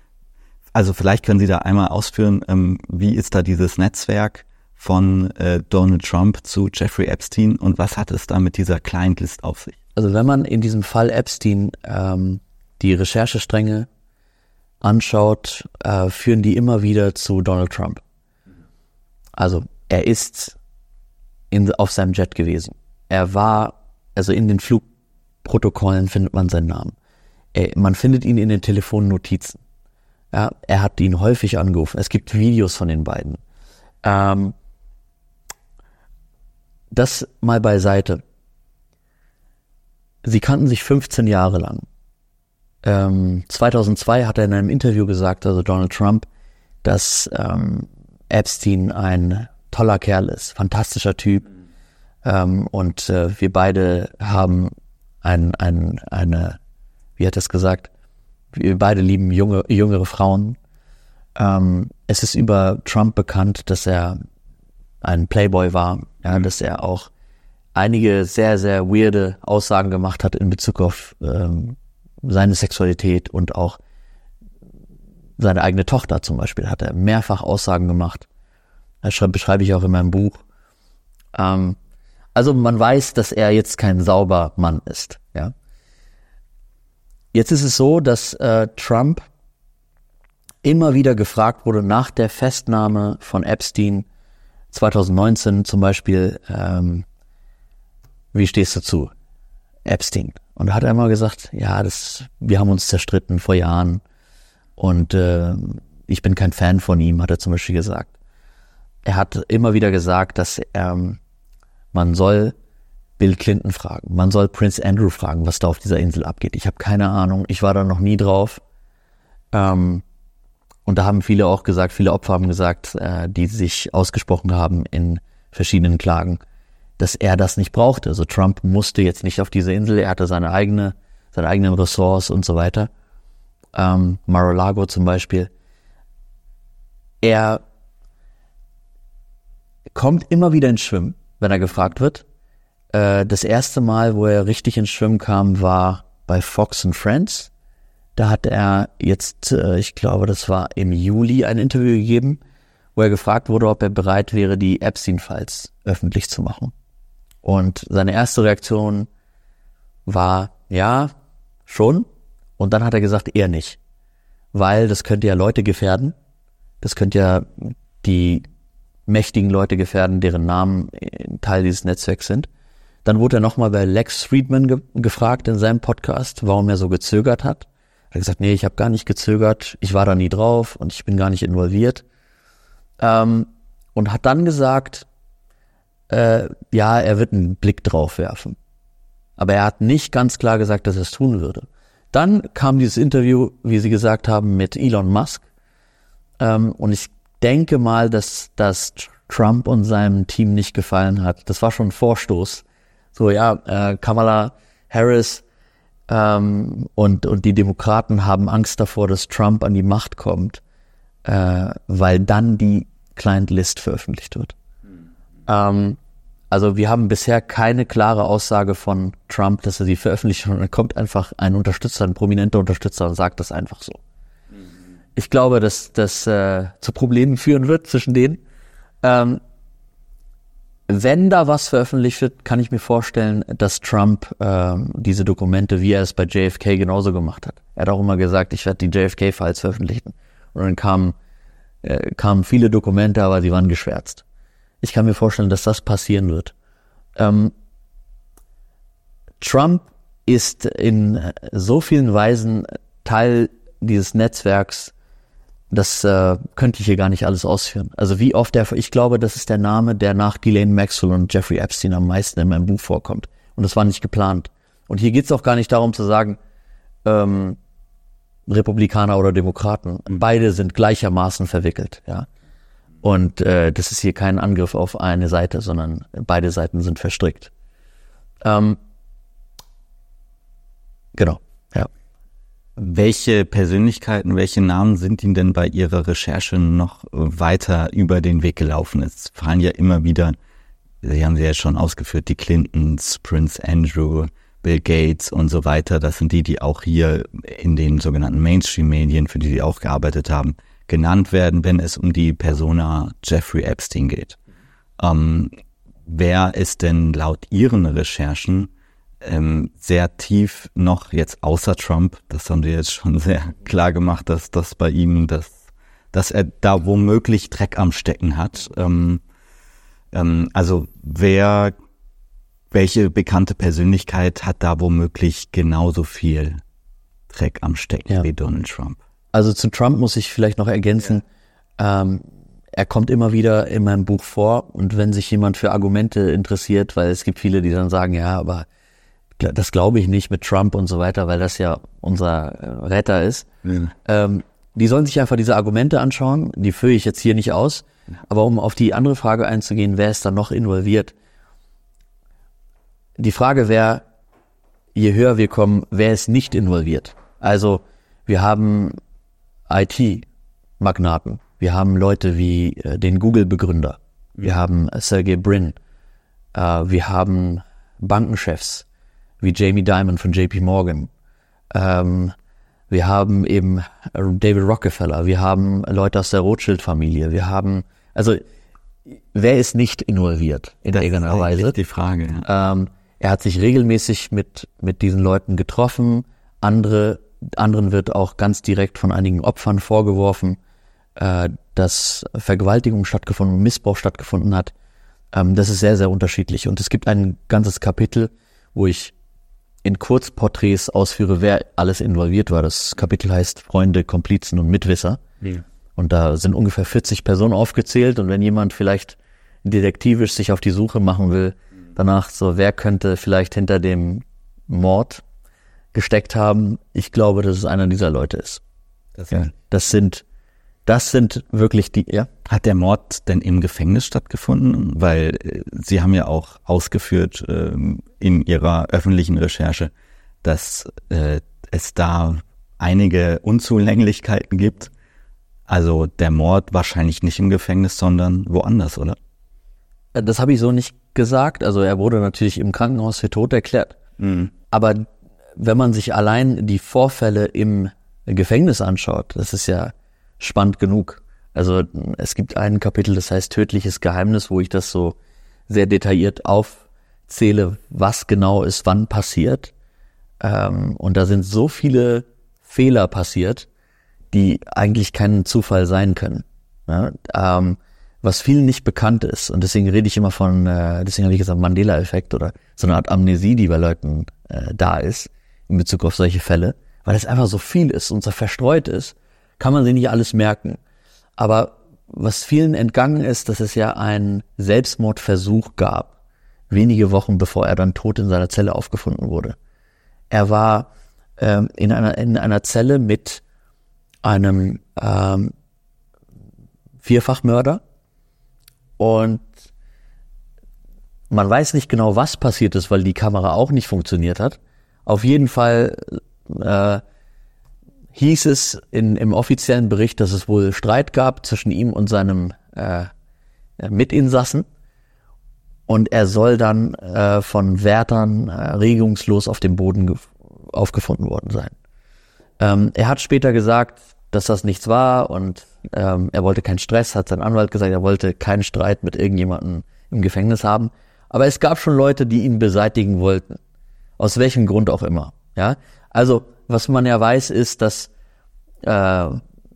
Also vielleicht können Sie da einmal ausführen, ähm, wie ist da dieses Netzwerk von äh, Donald Trump zu Jeffrey Epstein und was hat es da mit dieser Client List auf sich? Also wenn man in diesem Fall Epstein ähm, die Recherchestränge anschaut, äh, führen die immer wieder zu Donald Trump. Also er ist in, auf seinem Jet gewesen. Er war, also in den Flugprotokollen findet man seinen Namen. Er, man findet ihn in den Telefonnotizen. Ja, er hat ihn häufig angerufen. Es gibt Videos von den beiden. Ähm, das mal beiseite. Sie kannten sich fünfzehn Jahre lang. Ähm, zweitausendzwei hat er in einem Interview gesagt, also Donald Trump, dass ähm, Epstein ein toller Kerl ist, fantastischer Typ. Ähm, und äh, wir beide haben ein, ein, eine, wie hat er es gesagt, wir beide lieben junge, jüngere Frauen. Ähm, es ist über Trump bekannt, dass er ein Playboy war, ja, dass er auch einige sehr, sehr weirde Aussagen gemacht hat in Bezug auf ähm, seine Sexualität und auch seine eigene Tochter zum Beispiel hat er mehrfach Aussagen gemacht. Das beschreibe ich auch in meinem Buch. Ähm, Also man weiß, dass er jetzt kein sauber Mann ist. Ja. Jetzt ist es so, dass äh, Trump immer wieder gefragt wurde nach der Festnahme von Epstein zweitausendneunzehn zum Beispiel, ähm, wie stehst du zu Epstein? Und da hat er immer gesagt, ja, das, wir haben uns zerstritten vor Jahren und äh, ich bin kein Fan von ihm, hat er zum Beispiel gesagt. Er hat immer wieder gesagt, dass er Man soll Bill Clinton fragen, man soll Prince Andrew fragen, was da auf dieser Insel abgeht. Ich habe keine Ahnung, ich war da noch nie drauf. Ähm, und da haben viele auch gesagt, viele Opfer haben gesagt, äh, die sich ausgesprochen haben in verschiedenen Klagen, dass er das nicht brauchte. Also Trump musste jetzt nicht auf diese Insel, er hatte seine eigene, seine eigenen Ressorts und so weiter. Ähm, Mar-a-Lago zum Beispiel. Er kommt immer wieder ins Schwimmen, wenn er gefragt wird. Äh, das erste Mal, wo er richtig ins Schwimmen kam, war bei Fox and Friends. Da hat er jetzt, äh, ich glaube, das war im Juli, ein Interview gegeben, wo er gefragt wurde, ob er bereit wäre, die Epstein-Files öffentlich zu machen. Und seine erste Reaktion war, ja, schon. Und dann hat er gesagt, eher nicht. Weil das könnte ja Leute gefährden. Das könnte ja die mächtigen Leute gefährden, deren Namen Teil dieses Netzwerks sind. Dann wurde er nochmal bei Lex Friedman ge- gefragt in seinem Podcast, warum er so gezögert hat. Er hat gesagt, nee, ich habe gar nicht gezögert, ich war da nie drauf und ich bin gar nicht involviert. Ähm, und hat dann gesagt, äh, ja, er wird einen Blick drauf werfen. Aber er hat nicht ganz klar gesagt, dass er es tun würde. Dann kam dieses Interview, wie Sie gesagt haben, mit Elon Musk. Ähm, und ich denke mal, dass das Trump und seinem Team nicht gefallen hat. Das war schon ein Vorstoß. So, ja, äh, Kamala Harris ähm, und, und die Demokraten haben Angst davor, dass Trump an die Macht kommt, äh, weil dann die Client List veröffentlicht wird. Mhm. Ähm, Also wir haben bisher keine klare Aussage von Trump, dass er sie veröffentlicht, und dann kommt einfach ein Unterstützer, ein prominenter Unterstützer und sagt das einfach so. Mhm. Ich glaube, dass das äh, zu Problemen führen wird zwischen denen. Ähm, wenn da was veröffentlicht wird, kann ich mir vorstellen, dass Trump ähm, diese Dokumente, wie er es bei J F K genauso gemacht hat. Er hat auch immer gesagt, ich werde die J F K-Files veröffentlichen. Und dann kamen, äh, kamen viele Dokumente, aber sie waren geschwärzt. Ich kann mir vorstellen, dass das passieren wird. Ähm, Trump ist in so vielen Weisen Teil dieses Netzwerks, das äh, könnte ich hier gar nicht alles ausführen. Also wie oft der, ich glaube, das ist der Name, der nach Ghislaine Maxwell und Jeffrey Epstein am meisten in meinem Buch vorkommt. Und das war nicht geplant. Und hier geht es auch gar nicht darum zu sagen, ähm, Republikaner oder Demokraten. Beide sind gleichermaßen verwickelt, ja. Und äh, das ist hier kein Angriff auf eine Seite, sondern beide Seiten sind verstrickt. Ähm, genau, ja. Welche Persönlichkeiten, welche Namen sind Ihnen denn bei Ihrer Recherche noch weiter über den Weg gelaufen? Es fallen ja immer wieder, Sie haben sie ja schon ausgeführt, die Clintons, Prince Andrew, Bill Gates und so weiter. Das sind die, die auch hier in den sogenannten Mainstream-Medien, für die Sie auch gearbeitet haben, genannt werden, wenn es um die Persona Jeffrey Epstein geht. Ähm, wer ist denn laut Ihren Recherchen ähm, sehr tief noch jetzt außer Trump, das haben Sie jetzt schon sehr klar gemacht, dass das bei ihm, dass, dass er da womöglich Dreck am Stecken hat. Ähm, ähm, also wer, welche bekannte Persönlichkeit hat da womöglich genauso viel Dreck am Stecken ja. wie Donald Trump? Also zu Trump muss ich vielleicht noch ergänzen, ja. ähm, er kommt immer wieder in meinem Buch vor, und wenn sich jemand für Argumente interessiert, weil es gibt viele, die dann sagen, ja, aber das glaube ich nicht mit Trump und so weiter, weil das ja unser Retter ist. Ja. Ähm, die sollen sich einfach diese Argumente anschauen, die führe ich jetzt hier nicht aus, aber um auf die andere Frage einzugehen, wer ist da noch involviert? Die Frage wäre, je höher wir kommen, wer ist nicht involviert? Also wir haben I T-Magnaten. Wir haben Leute wie äh, den Google-Begründer. Wir haben äh, Sergey Brin. Äh, wir haben Bankenchefs wie Jamie Dimon von J P Morgan. Ähm, wir haben eben David Rockefeller. Wir haben Leute aus der Rothschild-Familie. Wir haben, also wer ist nicht involviert in irgendeiner Weise? Das ist die Frage. Ja. Ähm, er hat sich regelmäßig mit mit diesen Leuten getroffen. Andere Anderen wird auch ganz direkt von einigen Opfern vorgeworfen, äh, dass Vergewaltigung stattgefunden, Missbrauch stattgefunden hat. Ähm, das ist sehr, sehr unterschiedlich. Und es gibt ein ganzes Kapitel, wo ich in Kurzporträts ausführe, wer alles involviert war. Das Kapitel heißt Freunde, Komplizen und Mitwisser. Ja. Und da sind ungefähr vierzig Personen aufgezählt. Und wenn jemand vielleicht detektivisch sich auf die Suche machen will, danach so, wer könnte vielleicht hinter dem Mord gesteckt haben, ich glaube, dass es einer dieser Leute ist. Das, ja. das sind, das sind wirklich die, ja. Hat der Mord denn im Gefängnis stattgefunden? Weil äh, Sie haben ja auch ausgeführt äh, in Ihrer öffentlichen Recherche, dass äh, es da einige Unzulänglichkeiten gibt. Also der Mord wahrscheinlich nicht im Gefängnis, sondern woanders, oder? Das habe ich so nicht gesagt. Also er wurde natürlich im Krankenhaus für tot erklärt. Mhm. Aber wenn man sich allein die Vorfälle im Gefängnis anschaut, das ist ja spannend genug. Also es gibt ein Kapitel, das heißt Tödliches Geheimnis, wo ich das so sehr detailliert aufzähle, was genau ist wann passiert. Ähm, und da sind so viele Fehler passiert, die eigentlich kein Zufall sein können. Ja, ähm, was vielen nicht bekannt ist, und deswegen rede ich immer von, äh, deswegen habe ich gesagt Mandela-Effekt oder so eine Art Amnesie, die bei Leuten äh, da ist in Bezug auf solche Fälle, weil es einfach so viel ist und so verstreut ist, kann man sich nicht alles merken. Aber was vielen entgangen ist, dass es ja einen Selbstmordversuch gab, wenige Wochen bevor er dann tot in seiner Zelle aufgefunden wurde. Er war ähm, in einer in einer Zelle mit einem ähm, Vierfachmörder, und man weiß nicht genau, was passiert ist, weil die Kamera auch nicht funktioniert hat. Auf jeden Fall äh, hieß es in, im offiziellen Bericht, dass es wohl Streit gab zwischen ihm und seinem äh, Mitinsassen, und er soll dann äh, von Wärtern äh, regungslos auf dem Boden ge- aufgefunden worden sein. Ähm, er hat später gesagt, dass das nichts war, und ähm, er wollte keinen Stress, hat sein Anwalt gesagt, er wollte keinen Streit mit irgendjemandem im Gefängnis haben. Aber es gab schon Leute, die ihn beseitigen wollten. Aus welchem Grund auch immer. Ja, also was man ja weiß, ist, dass äh,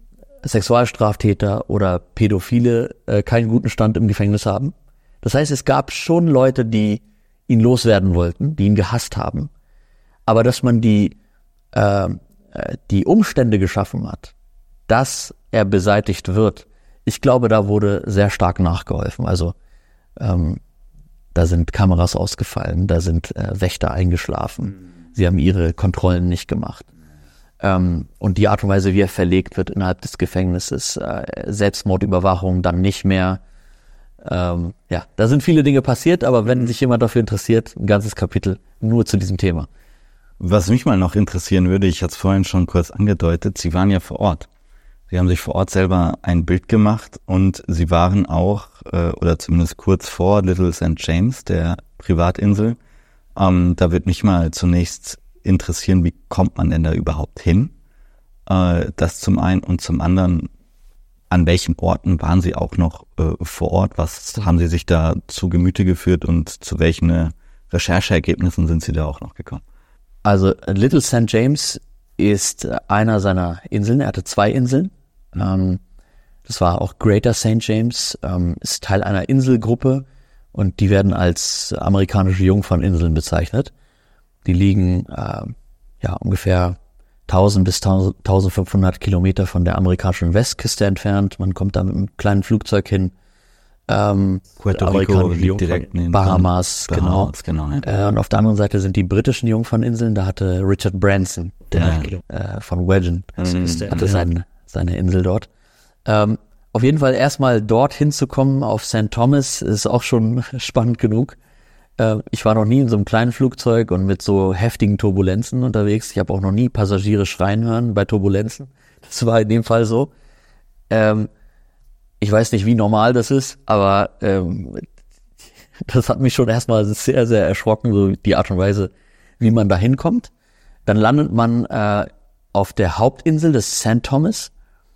Sexualstraftäter oder Pädophile äh, keinen guten Stand im Gefängnis haben. Das heißt, es gab schon Leute, die ihn loswerden wollten, die ihn gehasst haben. Aber dass man die äh, die Umstände geschaffen hat, dass er beseitigt wird, ich glaube, da wurde sehr stark nachgeholfen. Also ähm, da sind Kameras ausgefallen, da sind äh, Wächter eingeschlafen, sie haben ihre Kontrollen nicht gemacht. Ähm, und die Art und Weise, wie er verlegt wird innerhalb des Gefängnisses, äh, Selbstmordüberwachung dann nicht mehr. Ähm, ja, da sind viele Dinge passiert, aber wenn sich jemand dafür interessiert, ein ganzes Kapitel nur zu diesem Thema. Was mich mal noch interessieren würde, ich hatte es vorhin schon kurz angedeutet, Sie waren ja vor Ort. Sie haben sich vor Ort selber ein Bild gemacht und Sie waren auch, äh, oder zumindest kurz vor Little Saint James, der Privatinsel. Ähm, da würde mich mal zunächst interessieren, wie kommt man denn da überhaupt hin? Äh, das zum einen, und zum anderen, an welchen Orten waren Sie auch noch äh, vor Ort? Was haben Sie sich da zu Gemüte geführt und zu welchen Rechercheergebnissen sind Sie da auch noch gekommen? Also Little Saint James ist einer seiner Inseln. Er hatte zwei Inseln. Ähm, das war auch Greater Saint James, ähm, ist Teil einer Inselgruppe, und die werden als amerikanische Jungferninseln bezeichnet. Die liegen äh, ja ungefähr tausend bis eintausendfünfhundert Kilometer von der amerikanischen Westküste entfernt. Man kommt da mit einem kleinen Flugzeug hin. Ähm, Puerto Rico liegt direkt neben Bahamas, genau. Bahamas, genau ja. Äh, und auf der anderen Seite sind die britischen Jungferninseln. Da hatte Richard Branson, der ja. äh, von Wedgen, mhm. hatte sein, seine Insel dort. Ähm, auf jeden Fall erstmal dort hinzukommen auf Sankt Thomas ist auch schon spannend genug. Äh, ich war noch nie in so einem kleinen Flugzeug und mit so heftigen Turbulenzen unterwegs. Ich habe auch noch nie Passagiere schreien hören bei Turbulenzen. Das war in dem Fall so. Ähm, Ich weiß nicht, wie normal das ist, aber ähm, das hat mich schon erstmal sehr, sehr erschrocken, so die Art und Weise, wie man da hinkommt. Dann landet man äh, auf der Hauptinsel des Sankt Thomas,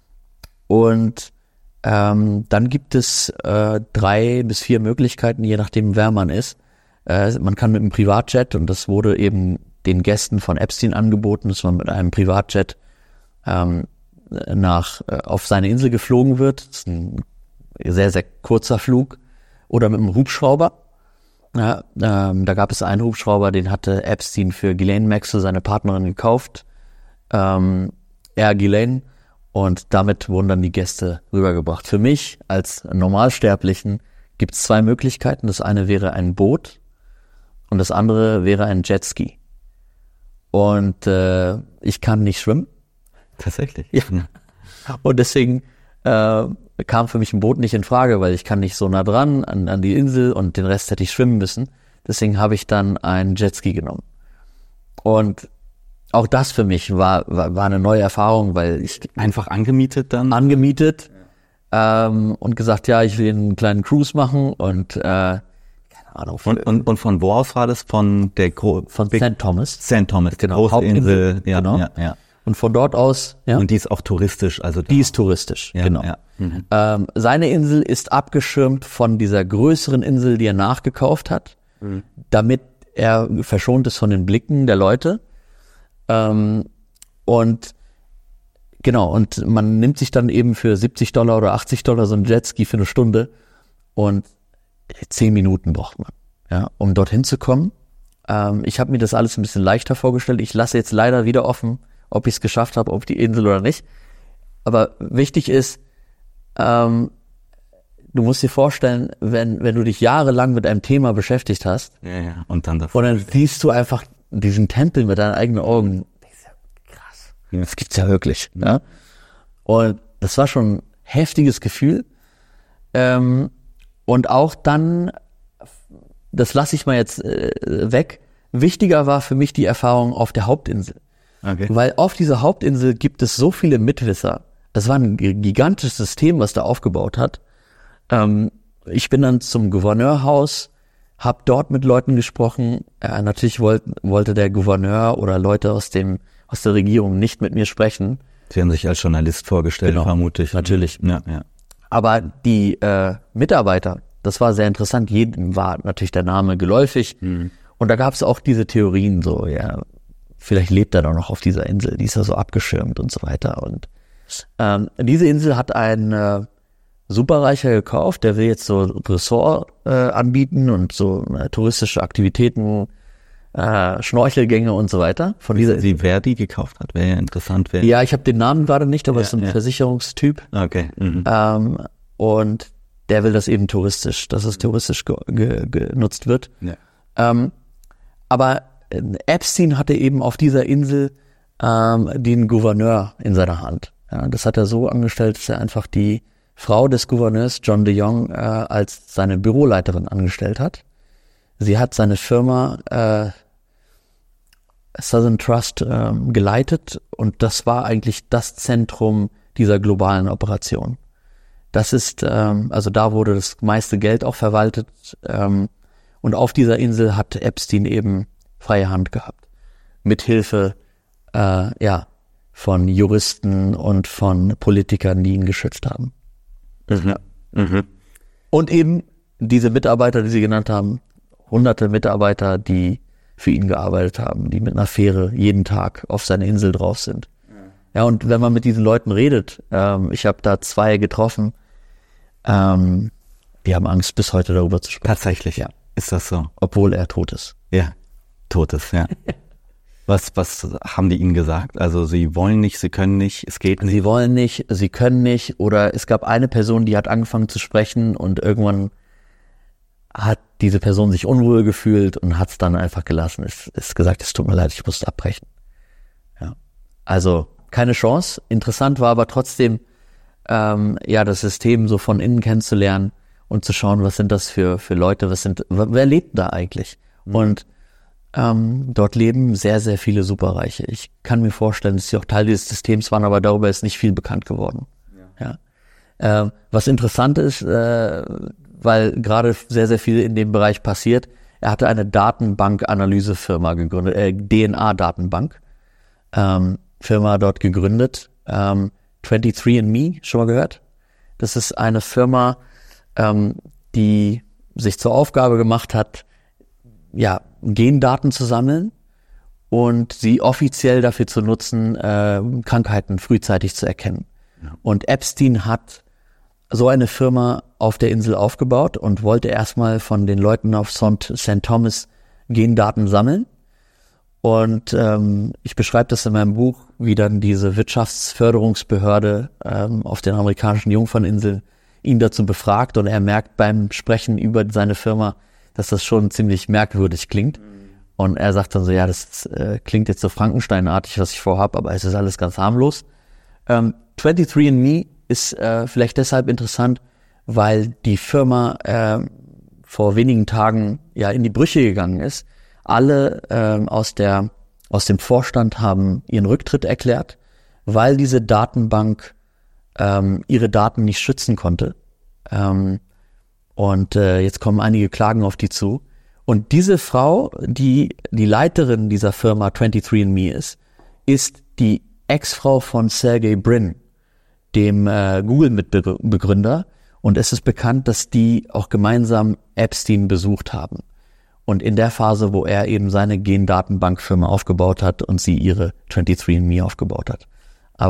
und ähm, dann gibt es äh, drei bis vier Möglichkeiten, je nachdem, wer man ist. Äh, man kann mit einem Privatjet, und das wurde eben den Gästen von Epstein angeboten, dass man mit einem Privatjet ähm, nach äh, auf seine Insel geflogen wird. Das ist ein sehr, sehr kurzer Flug. Oder mit einem Hubschrauber. Ja, ähm, da gab es einen Hubschrauber, den hatte Epstein für Ghislaine Maxwell, seine Partnerin, gekauft. Ähm, Air Ghislaine. Und damit wurden dann die Gäste rübergebracht. Für mich als Normalsterblichen gibt es zwei Möglichkeiten. Das eine wäre ein Boot und das andere wäre ein Jetski. Und äh, ich kann nicht schwimmen. Tatsächlich? Ja. Und deswegen äh, kam für mich ein Boot nicht in Frage, weil ich kann nicht so nah dran an, an die Insel, und den Rest hätte ich schwimmen müssen. Deswegen habe ich dann einen Jetski genommen. Und auch das für mich war, war, war eine neue Erfahrung, weil ich einfach angemietet dann? Angemietet ja. ähm, und gesagt, ja, ich will einen kleinen Cruise machen, und äh, keine Ahnung. Und, und, und von wo aus war das? Von der Gro- Von Sankt Thomas. Sankt Thomas, genau. Große Hauptinsel, Insel. Ja, genau. ja, ja. Und von dort aus, ja. Und die ist auch touristisch, also da. Die ist touristisch, ja, genau. Ja. Mhm. Ähm, seine Insel ist abgeschirmt von dieser größeren Insel, die er nachgekauft hat, mhm. damit er verschont ist von den Blicken der Leute. Ähm, und Genau, und man nimmt sich dann eben für siebzig Dollar oder achtzig Dollar so ein Jetski für eine Stunde und zehn Minuten braucht man, ja, um dorthin zu kommen. Ähm, ich habe mir das alles ein bisschen leichter vorgestellt. Ich lasse jetzt leider wieder offen, ob ich es geschafft habe, auf die Insel oder nicht. Aber wichtig ist, ähm, du musst dir vorstellen, wenn wenn du dich jahrelang mit einem Thema beschäftigt hast, ja, ja. Und dann davor. Und dann siehst du einfach diesen Tempel mit deinen eigenen Augen. Krass. Ja. Das gibt's ja wirklich. Mhm. Ja? Und das war schon ein heftiges Gefühl. Ähm, und auch dann, das lasse ich mal jetzt äh, weg, wichtiger war für mich die Erfahrung auf der Hauptinsel. Okay. Weil auf dieser Hauptinsel gibt es so viele Mitwisser. Das war ein gigantisches System, was da aufgebaut hat. Ähm, ich bin dann zum Gouverneurhaus, habe dort mit Leuten gesprochen. Äh, natürlich wollt, wollte der Gouverneur oder Leute aus dem aus der Regierung nicht mit mir sprechen. Sie haben sich als Journalist vorgestellt, genau, vermutlich. Natürlich. Ja, ja. Aber die äh, Mitarbeiter, das war sehr interessant. Jedem war natürlich der Name geläufig. Mhm. Und da gab es auch diese Theorien so, ja, vielleicht lebt er doch noch auf dieser Insel, die ist ja so abgeschirmt und so weiter. Und ähm, diese Insel hat ein äh, Superreicher gekauft, der will jetzt so Ressort äh, anbieten und so äh, touristische Aktivitäten, äh, Schnorchelgänge und so weiter. Von dieser Insel. Sie, wer die gekauft hat, wäre ja interessant. Wer ja, ich habe den Namen gerade nicht, aber es ja, ist ein ja. Versicherungstyp. Okay. Mhm. Ähm, und der will das eben touristisch, dass es touristisch ge- ge- genutzt wird. Ja. Ähm, aber Epstein hatte eben auf dieser Insel ähm, den Gouverneur in seiner Hand. Ja, das hat er so angestellt, dass er einfach die Frau des Gouverneurs, John de Jong, äh, als seine Büroleiterin angestellt hat. Sie hat seine Firma äh, Southern Trust äh, geleitet und das war eigentlich das Zentrum dieser globalen Operation. Das ist, ähm, also da wurde das meiste Geld auch verwaltet ähm, und auf dieser Insel hat Epstein eben freie Hand gehabt. Mithilfe, äh, ja, von Juristen und von Politikern, die ihn geschützt haben. Ja. Mhm. Und eben diese Mitarbeiter, die Sie genannt haben, hunderte Mitarbeiter, die für ihn gearbeitet haben, die mit einer Fähre jeden Tag auf seine Insel drauf sind. Ja, und wenn man mit diesen Leuten redet, ähm, ich habe da zwei getroffen, ähm, die haben Angst, bis heute darüber zu sprechen. Tatsächlich, ja. Ist das so? Obwohl er tot ist. Ja, tot ist, ja. Was, was haben die Ihnen gesagt? Also sie wollen nicht, sie können nicht, es geht nicht. Sie wollen nicht, sie können nicht. Oder es gab eine Person, die hat angefangen zu sprechen und irgendwann hat diese Person sich unwohl gefühlt und hat es dann einfach gelassen. Es ist gesagt, es tut mir leid, ich musste abbrechen. Ja, also keine Chance. Interessant war aber trotzdem, ähm, ja, das System so von innen kennenzulernen und zu schauen, was sind das für für Leute, was sind, wer lebt da eigentlich? Mhm. Und ähm, dort leben sehr, sehr viele Superreiche. Ich kann mir vorstellen, dass sie auch Teil dieses Systems waren, aber darüber ist nicht viel bekannt geworden. Ja. Ja. Äh, was interessant ist, äh, weil gerade sehr, sehr viel in dem Bereich passiert, er hatte eine Datenbank-Analysefirma gegründet, äh, D N A-Datenbank, ähm, Firma dort gegründet, ähm, twenty-three and me, schon mal gehört? Das ist eine Firma, ähm, die sich zur Aufgabe gemacht hat, ja, Gendaten zu sammeln und sie offiziell dafür zu nutzen, äh, Krankheiten frühzeitig zu erkennen. Ja. Und Epstein hat so eine Firma auf der Insel aufgebaut und wollte erstmal von den Leuten auf Sankt Thomas Gendaten sammeln. Und ähm, ich beschreibe das in meinem Buch, wie dann diese Wirtschaftsförderungsbehörde ähm, auf den amerikanischen Jungferninseln ihn dazu befragt und er merkt beim Sprechen über seine Firma, dass das schon ziemlich merkwürdig klingt. Mhm. Und er sagt dann so, ja, das äh, klingt jetzt so Frankensteinartig, was ich vorhab, aber es ist alles ganz harmlos. Ähm, twenty-three and me ist äh, vielleicht deshalb interessant, weil die Firma äh, vor wenigen Tagen ja in die Brüche gegangen ist. Alle äh, aus der aus dem Vorstand haben ihren Rücktritt erklärt, weil diese Datenbank ähm, ihre Daten nicht schützen konnte. Ähm, und äh, jetzt kommen einige Klagen auf die zu. Und diese Frau, die die Leiterin dieser Firma twenty-three and me ist, ist die Ex-Frau von Sergey Brin, dem äh, Google-Mitbegründer. Und es ist bekannt, dass die auch gemeinsam Epstein besucht haben. Und in der Phase, wo er eben seine Gendatenbankfirma aufgebaut hat und sie ihre twenty-three and me aufgebaut hat. Aber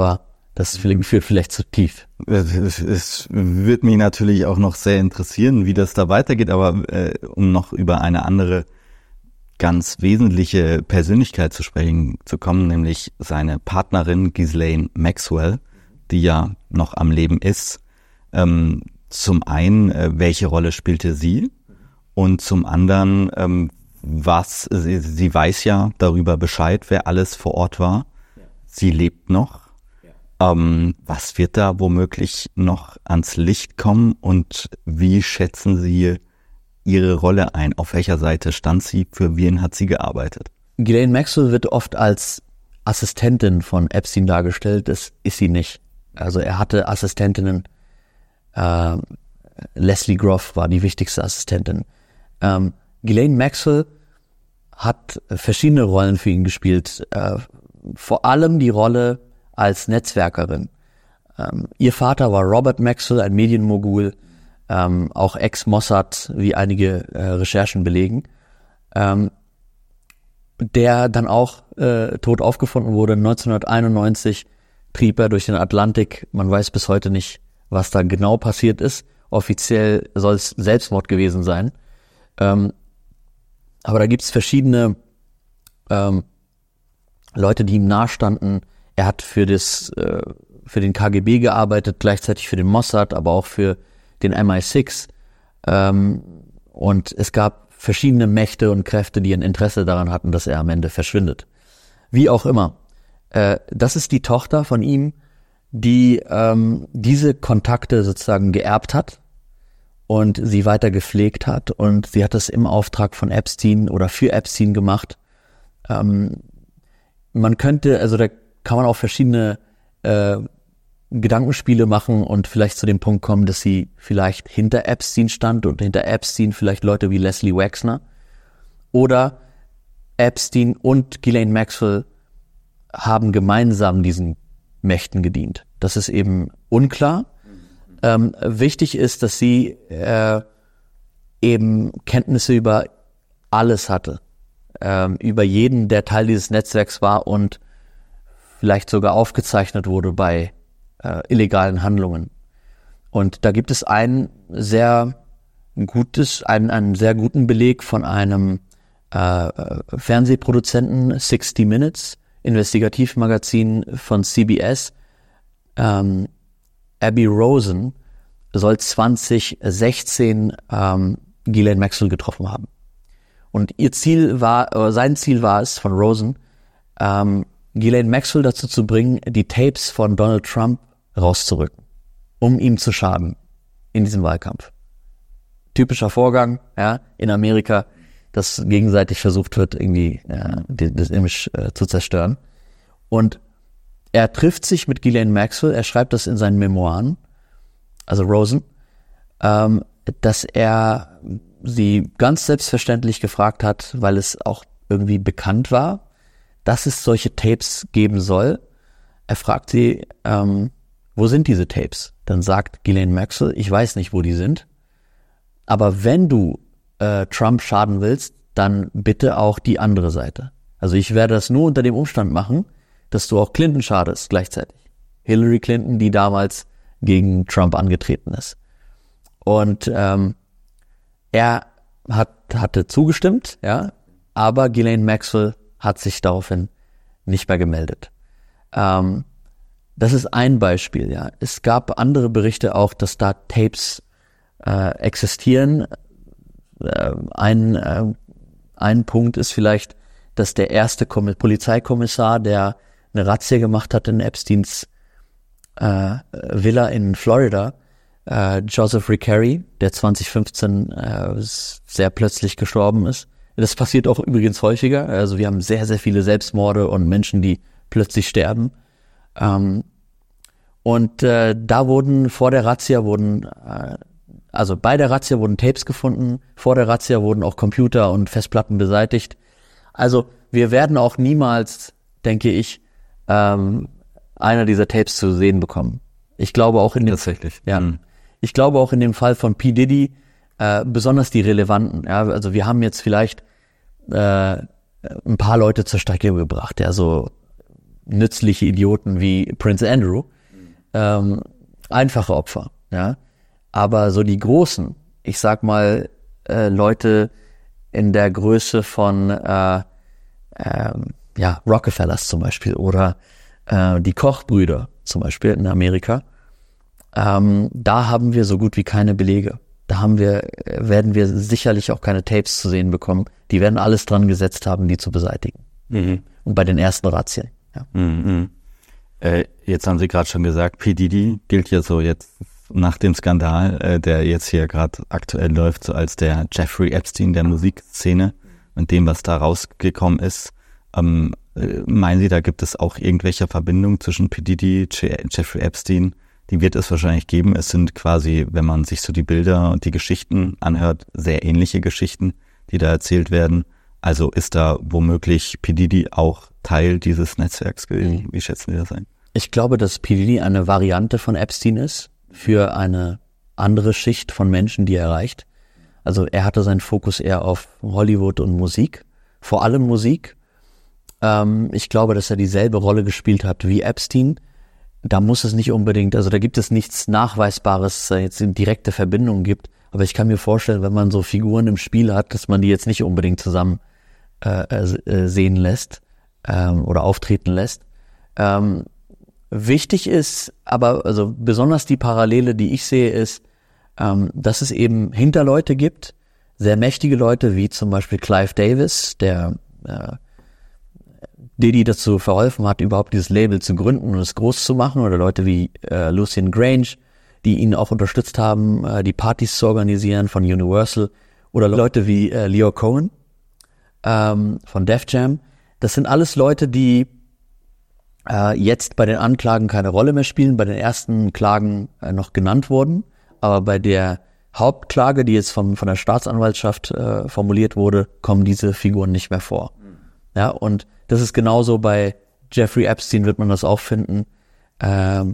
Das führt vielleicht zu tief. Es, es wird mich natürlich auch noch sehr interessieren, wie das da weitergeht, aber äh, um noch über eine andere ganz wesentliche Persönlichkeit zu sprechen zu kommen, nämlich seine Partnerin Ghislaine Maxwell, die ja noch am Leben ist. Ähm, zum einen, äh, welche Rolle spielte sie? Und zum anderen, ähm, was, sie, sie weiß ja darüber Bescheid, wer alles vor Ort war. Sie lebt noch. Ähm, was wird da womöglich noch ans Licht kommen und wie schätzen Sie Ihre Rolle ein? Auf welcher Seite stand sie? Für wen hat sie gearbeitet? Ghislaine Maxwell wird oft als Assistentin von Epstein dargestellt. Das ist sie nicht. Also er hatte Assistentinnen. Äh, Leslie Groff war die wichtigste Assistentin. Ähm, Ghislaine Maxwell hat verschiedene Rollen für ihn gespielt. Äh, vor allem die Rolle als Netzwerkerin. Ähm, ihr Vater war Robert Maxwell, ein Medienmogul, ähm, auch Ex-Mossad, wie einige äh, Recherchen belegen, ähm, der dann auch äh, tot aufgefunden wurde. neunzehnhunderteinundneunzig trieb er durch den Atlantik. Man weiß bis heute nicht, was da genau passiert ist. Offiziell soll es Selbstmord gewesen sein. Ähm, aber da gibt es verschiedene ähm, Leute, die ihm nahestanden. Er hat für das äh, für den K G B gearbeitet, gleichzeitig für den Mossad, aber auch für den M I sechs. Ähm, und es gab verschiedene Mächte und Kräfte, die ein Interesse daran hatten, dass er am Ende verschwindet. Wie auch immer. Äh, das ist die Tochter von ihm, die ähm, diese Kontakte sozusagen geerbt hat und sie weiter gepflegt hat. Und sie hat das im Auftrag von Epstein oder für Epstein gemacht. Ähm, man könnte, also da kann man auch verschiedene äh, Gedankenspiele machen und vielleicht zu dem Punkt kommen, dass sie vielleicht hinter Epstein stand und hinter Epstein vielleicht Leute wie Leslie Wexner oder Epstein und Ghislaine Maxwell haben gemeinsam diesen Mächten gedient. Das ist eben unklar. Ähm, wichtig ist, dass sie äh, eben Kenntnisse über alles hatte, ähm, über jeden, der Teil dieses Netzwerks war und vielleicht sogar aufgezeichnet wurde bei äh, illegalen Handlungen. Und da gibt es ein sehr gutes, einen, einen sehr guten Beleg von einem äh, Fernsehproduzenten, sixty minutes, Investigativmagazin von C B S. Ähm, Abby Rosen soll zwanzig sechzehn ähm, Ghislaine Maxwell getroffen haben. Und ihr Ziel war, äh, sein Ziel war es von Rosen, ähm, Ghislaine Maxwell dazu zu bringen, die Tapes von Donald Trump rauszurücken, um ihm zu schaden in diesem Wahlkampf. Typischer Vorgang, ja, in Amerika, dass gegenseitig versucht wird, irgendwie äh, das Image äh, zu zerstören. Und er trifft sich mit Ghislaine Maxwell, er schreibt das in seinen Memoiren, also Rosen, ähm, dass er sie ganz selbstverständlich gefragt hat, weil es auch irgendwie bekannt war, dass es solche Tapes geben soll. Er fragt sie, ähm, wo sind diese Tapes? Dann sagt Ghislaine Maxwell, ich weiß nicht, wo die sind, aber wenn du äh, Trump schaden willst, dann bitte auch die andere Seite. Also ich werde das nur unter dem Umstand machen, dass du auch Clinton schadest gleichzeitig. Hillary Clinton, die damals gegen Trump angetreten ist. Und ähm, er hat hatte zugestimmt, ja, aber Ghislaine Maxwell hat sich daraufhin nicht mehr gemeldet. Ähm, das ist ein Beispiel, ja. Es gab andere Berichte auch, dass da Tapes äh, existieren. Äh, ein, äh, ein Punkt ist vielleicht, dass der erste Kom- Polizeikommissar, der eine Razzia gemacht hat in Epsteins äh, Villa in Florida, äh, Joseph Recarey, der zwanzig fünfzehn äh, sehr plötzlich gestorben ist. Das passiert auch übrigens häufiger. Also wir haben sehr, sehr viele Selbstmorde und Menschen, die plötzlich sterben. Ähm, und äh, da wurden vor der Razzia wurden, äh, also bei der Razzia wurden Tapes gefunden, vor der Razzia wurden auch Computer und Festplatten beseitigt. Also wir werden auch niemals, denke ich, ähm, einer dieser Tapes zu sehen bekommen. Ich glaube auch in dem, Tatsächlich. Ja, mhm. ich glaube auch in dem Fall von P. Diddy, äh, besonders die relevanten. Ja, also wir haben jetzt vielleicht äh, ein paar Leute zur Strecke gebracht, ja, so nützliche Idioten wie Prince Andrew, ähm, einfache Opfer, ja. Aber so die großen, ich sag mal, äh, Leute in der Größe von äh, äh, ja, Rockefellers zum Beispiel oder äh, die Koch-Brüder zum Beispiel in Amerika, ähm, da haben wir so gut wie keine Belege. Da haben wir, werden wir sicherlich auch keine Tapes zu sehen bekommen. Die werden alles dran gesetzt haben, die zu beseitigen. Mhm. Und bei den ersten Razzien. Ja. Mhm. Äh, jetzt haben Sie gerade schon gesagt, P. Diddy gilt ja so jetzt nach dem Skandal, äh, der jetzt hier gerade aktuell läuft, so als der Jeffrey Epstein der Musikszene und dem, was da rausgekommen ist. Ähm, äh, meinen Sie, da gibt es auch irgendwelche Verbindungen zwischen P. Diddy, Je- Jeffrey Epstein? Die wird es wahrscheinlich geben. Es sind quasi, wenn man sich so die Bilder und die Geschichten anhört, sehr ähnliche Geschichten, die da erzählt werden. Also ist da womöglich P. Diddy auch Teil dieses Netzwerks gewesen? Wie schätzen Sie das ein? Ich glaube, dass P. Diddy eine Variante von Epstein ist für eine andere Schicht von Menschen, die er erreicht. Also er hatte seinen Fokus eher auf Hollywood und Musik, vor allem Musik. Ähm, ich glaube, dass er dieselbe Rolle gespielt hat wie Epstein. Da muss es nicht unbedingt, also da gibt es nichts Nachweisbares, jetzt in direkte Verbindungen gibt. Aber ich kann mir vorstellen, wenn man so Figuren im Spiel hat, dass man die jetzt nicht unbedingt zusammen äh, äh, sehen lässt ähm, oder auftreten lässt. Ähm, wichtig ist aber, also besonders die Parallele, die ich sehe, ist, ähm, dass es eben Hinterleute gibt, sehr mächtige Leute, wie zum Beispiel Clive Davis, der äh, Diddy dazu verholfen hat, überhaupt dieses Label zu gründen und es groß zu machen, oder Leute wie äh, Lucian Grange, die ihn auch unterstützt haben, äh, die Partys zu organisieren von Universal, oder Leute wie äh, Leo Cohen ähm, von Def Jam. Das sind alles Leute, die äh, jetzt bei den Anklagen keine Rolle mehr spielen, bei den ersten Klagen äh, noch genannt wurden, aber bei der Hauptklage, die jetzt von, von der Staatsanwaltschaft äh, formuliert wurde, kommen diese Figuren nicht mehr vor. Ja, und das ist genauso bei Jeffrey Epstein, wird man das auch finden. Ähm,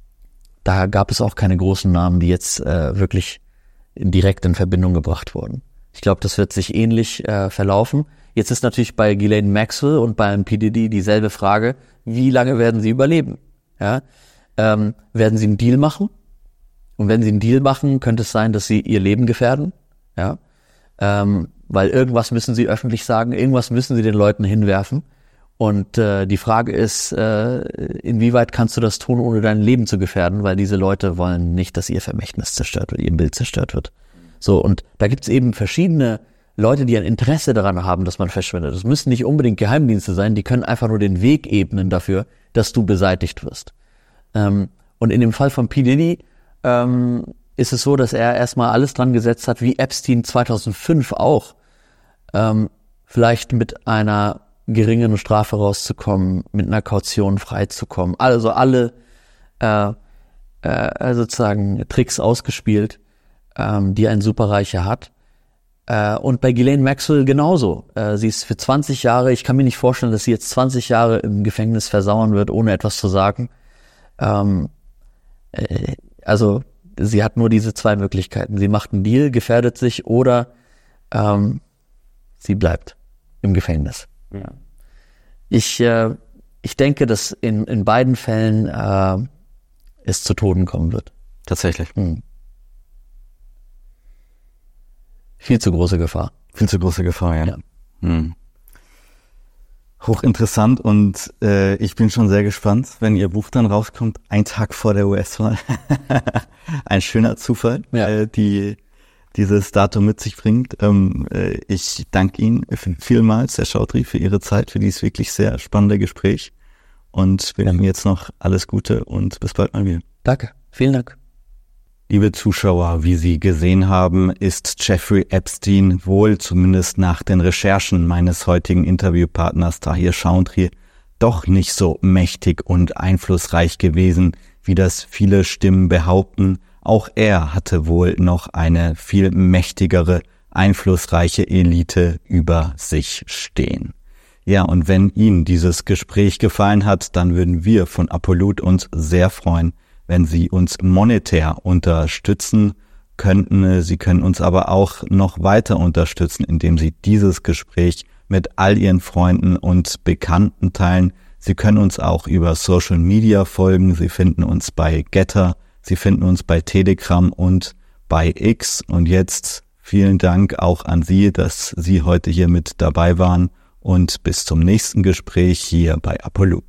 da gab es auch keine großen Namen, die jetzt äh, wirklich direkt in Verbindung gebracht wurden. Ich glaube, das wird sich ähnlich äh, verlaufen. Jetzt ist natürlich bei Ghislaine Maxwell und beim P. Diddy dieselbe Frage, wie lange werden sie überleben? Ja? Ähm, werden sie einen Deal machen? Und wenn sie einen Deal machen, könnte es sein, dass sie ihr Leben gefährden. Ja, ähm, weil irgendwas müssen sie öffentlich sagen, irgendwas müssen sie den Leuten hinwerfen. Und äh, die Frage ist, äh, inwieweit kannst du das tun, ohne dein Leben zu gefährden, weil diese Leute wollen nicht, dass ihr Vermächtnis zerstört wird, ihr Bild zerstört wird. So, und da gibt's eben verschiedene Leute, die ein Interesse daran haben, dass man verschwindet. Das müssen nicht unbedingt Geheimdienste sein, die können einfach nur den Weg ebnen dafür, dass du beseitigt wirst. Ähm, und in dem Fall von P. Diddy ähm, ist es so, dass er erstmal alles dran gesetzt hat, wie Epstein zweitausendfünf auch, ähm, vielleicht mit einer geringeren Strafe rauszukommen, mit einer Kaution freizukommen. Also alle äh, äh, sozusagen Tricks ausgespielt, ähm, die ein Superreicher hat. Äh, und bei Ghislaine Maxwell genauso. Äh, sie ist für zwanzig Jahre, ich kann mir nicht vorstellen, dass sie jetzt zwanzig Jahre im Gefängnis versauern wird, ohne etwas zu sagen. Ähm, äh, also sie hat nur diese zwei Möglichkeiten. Sie macht einen Deal, gefährdet sich, oder ähm, sie bleibt im Gefängnis. Ja. Ich, äh, ich denke, dass in, in beiden Fällen äh, es zu Toten kommen wird. Tatsächlich. Hm. Viel zu große Gefahr. Viel zu große Gefahr, ja. ja. Hm. Hochinteressant, und äh, ich bin schon sehr gespannt, wenn Ihr Buch dann rauskommt, ein Tag vor der U S-Wahl. Ein schöner Zufall, ja. äh, die dieses Datum mit sich bringt. Ähm, äh, ich danke Ihnen vielmals, Herr Chaudhry, für Ihre Zeit, für dieses wirklich sehr spannende Gespräch, und wünsche Ihnen jetzt noch alles Gute und bis bald mal wieder. Danke, vielen Dank. Liebe Zuschauer, wie Sie gesehen haben, ist Jeffrey Epstein wohl, zumindest nach den Recherchen meines heutigen Interviewpartners Tahir Chaudhry, doch nicht so mächtig und einflussreich gewesen, wie das viele Stimmen behaupten. Auch er hatte wohl noch eine viel mächtigere, einflussreiche Elite über sich stehen. Ja, und wenn Ihnen dieses Gespräch gefallen hat, dann würden wir von Apollut uns sehr freuen, wenn Sie uns monetär unterstützen könnten. Sie können uns aber auch noch weiter unterstützen, indem Sie dieses Gespräch mit all Ihren Freunden und Bekannten teilen. Sie können uns auch über Social Media folgen. Sie finden uns bei Getter, Sie finden uns bei Telegram und bei X. Und jetzt vielen Dank auch an Sie, dass Sie heute hier mit dabei waren. Und bis zum nächsten Gespräch hier bei Apollut.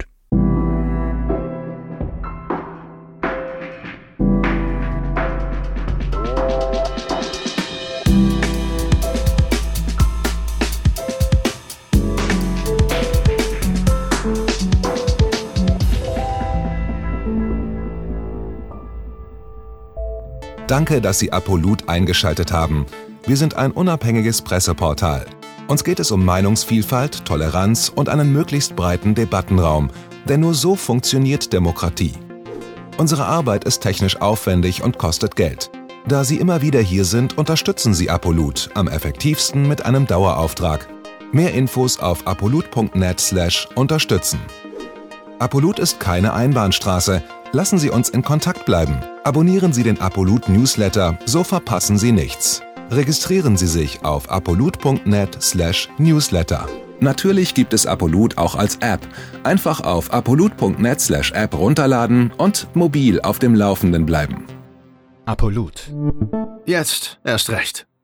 Danke, dass Sie Apollut eingeschaltet haben. Wir sind ein unabhängiges Presseportal. Uns geht es um Meinungsvielfalt, Toleranz und einen möglichst breiten Debattenraum, denn nur so funktioniert Demokratie. Unsere Arbeit ist technisch aufwendig und kostet Geld. Da Sie immer wieder hier sind, unterstützen Sie Apollut am effektivsten mit einem Dauerauftrag. Mehr Infos auf apollut punkt net slash unterstützen. Apollut ist keine Einbahnstraße. Lassen Sie uns in Kontakt bleiben. Abonnieren Sie den Apollut Newsletter, so verpassen Sie nichts. Registrieren Sie sich auf apollut punkt net slash newsletter. Natürlich gibt es Apollut auch als App. Einfach auf apollut punkt net slash app runterladen und mobil auf dem Laufenden bleiben. Apollut. Jetzt erst recht.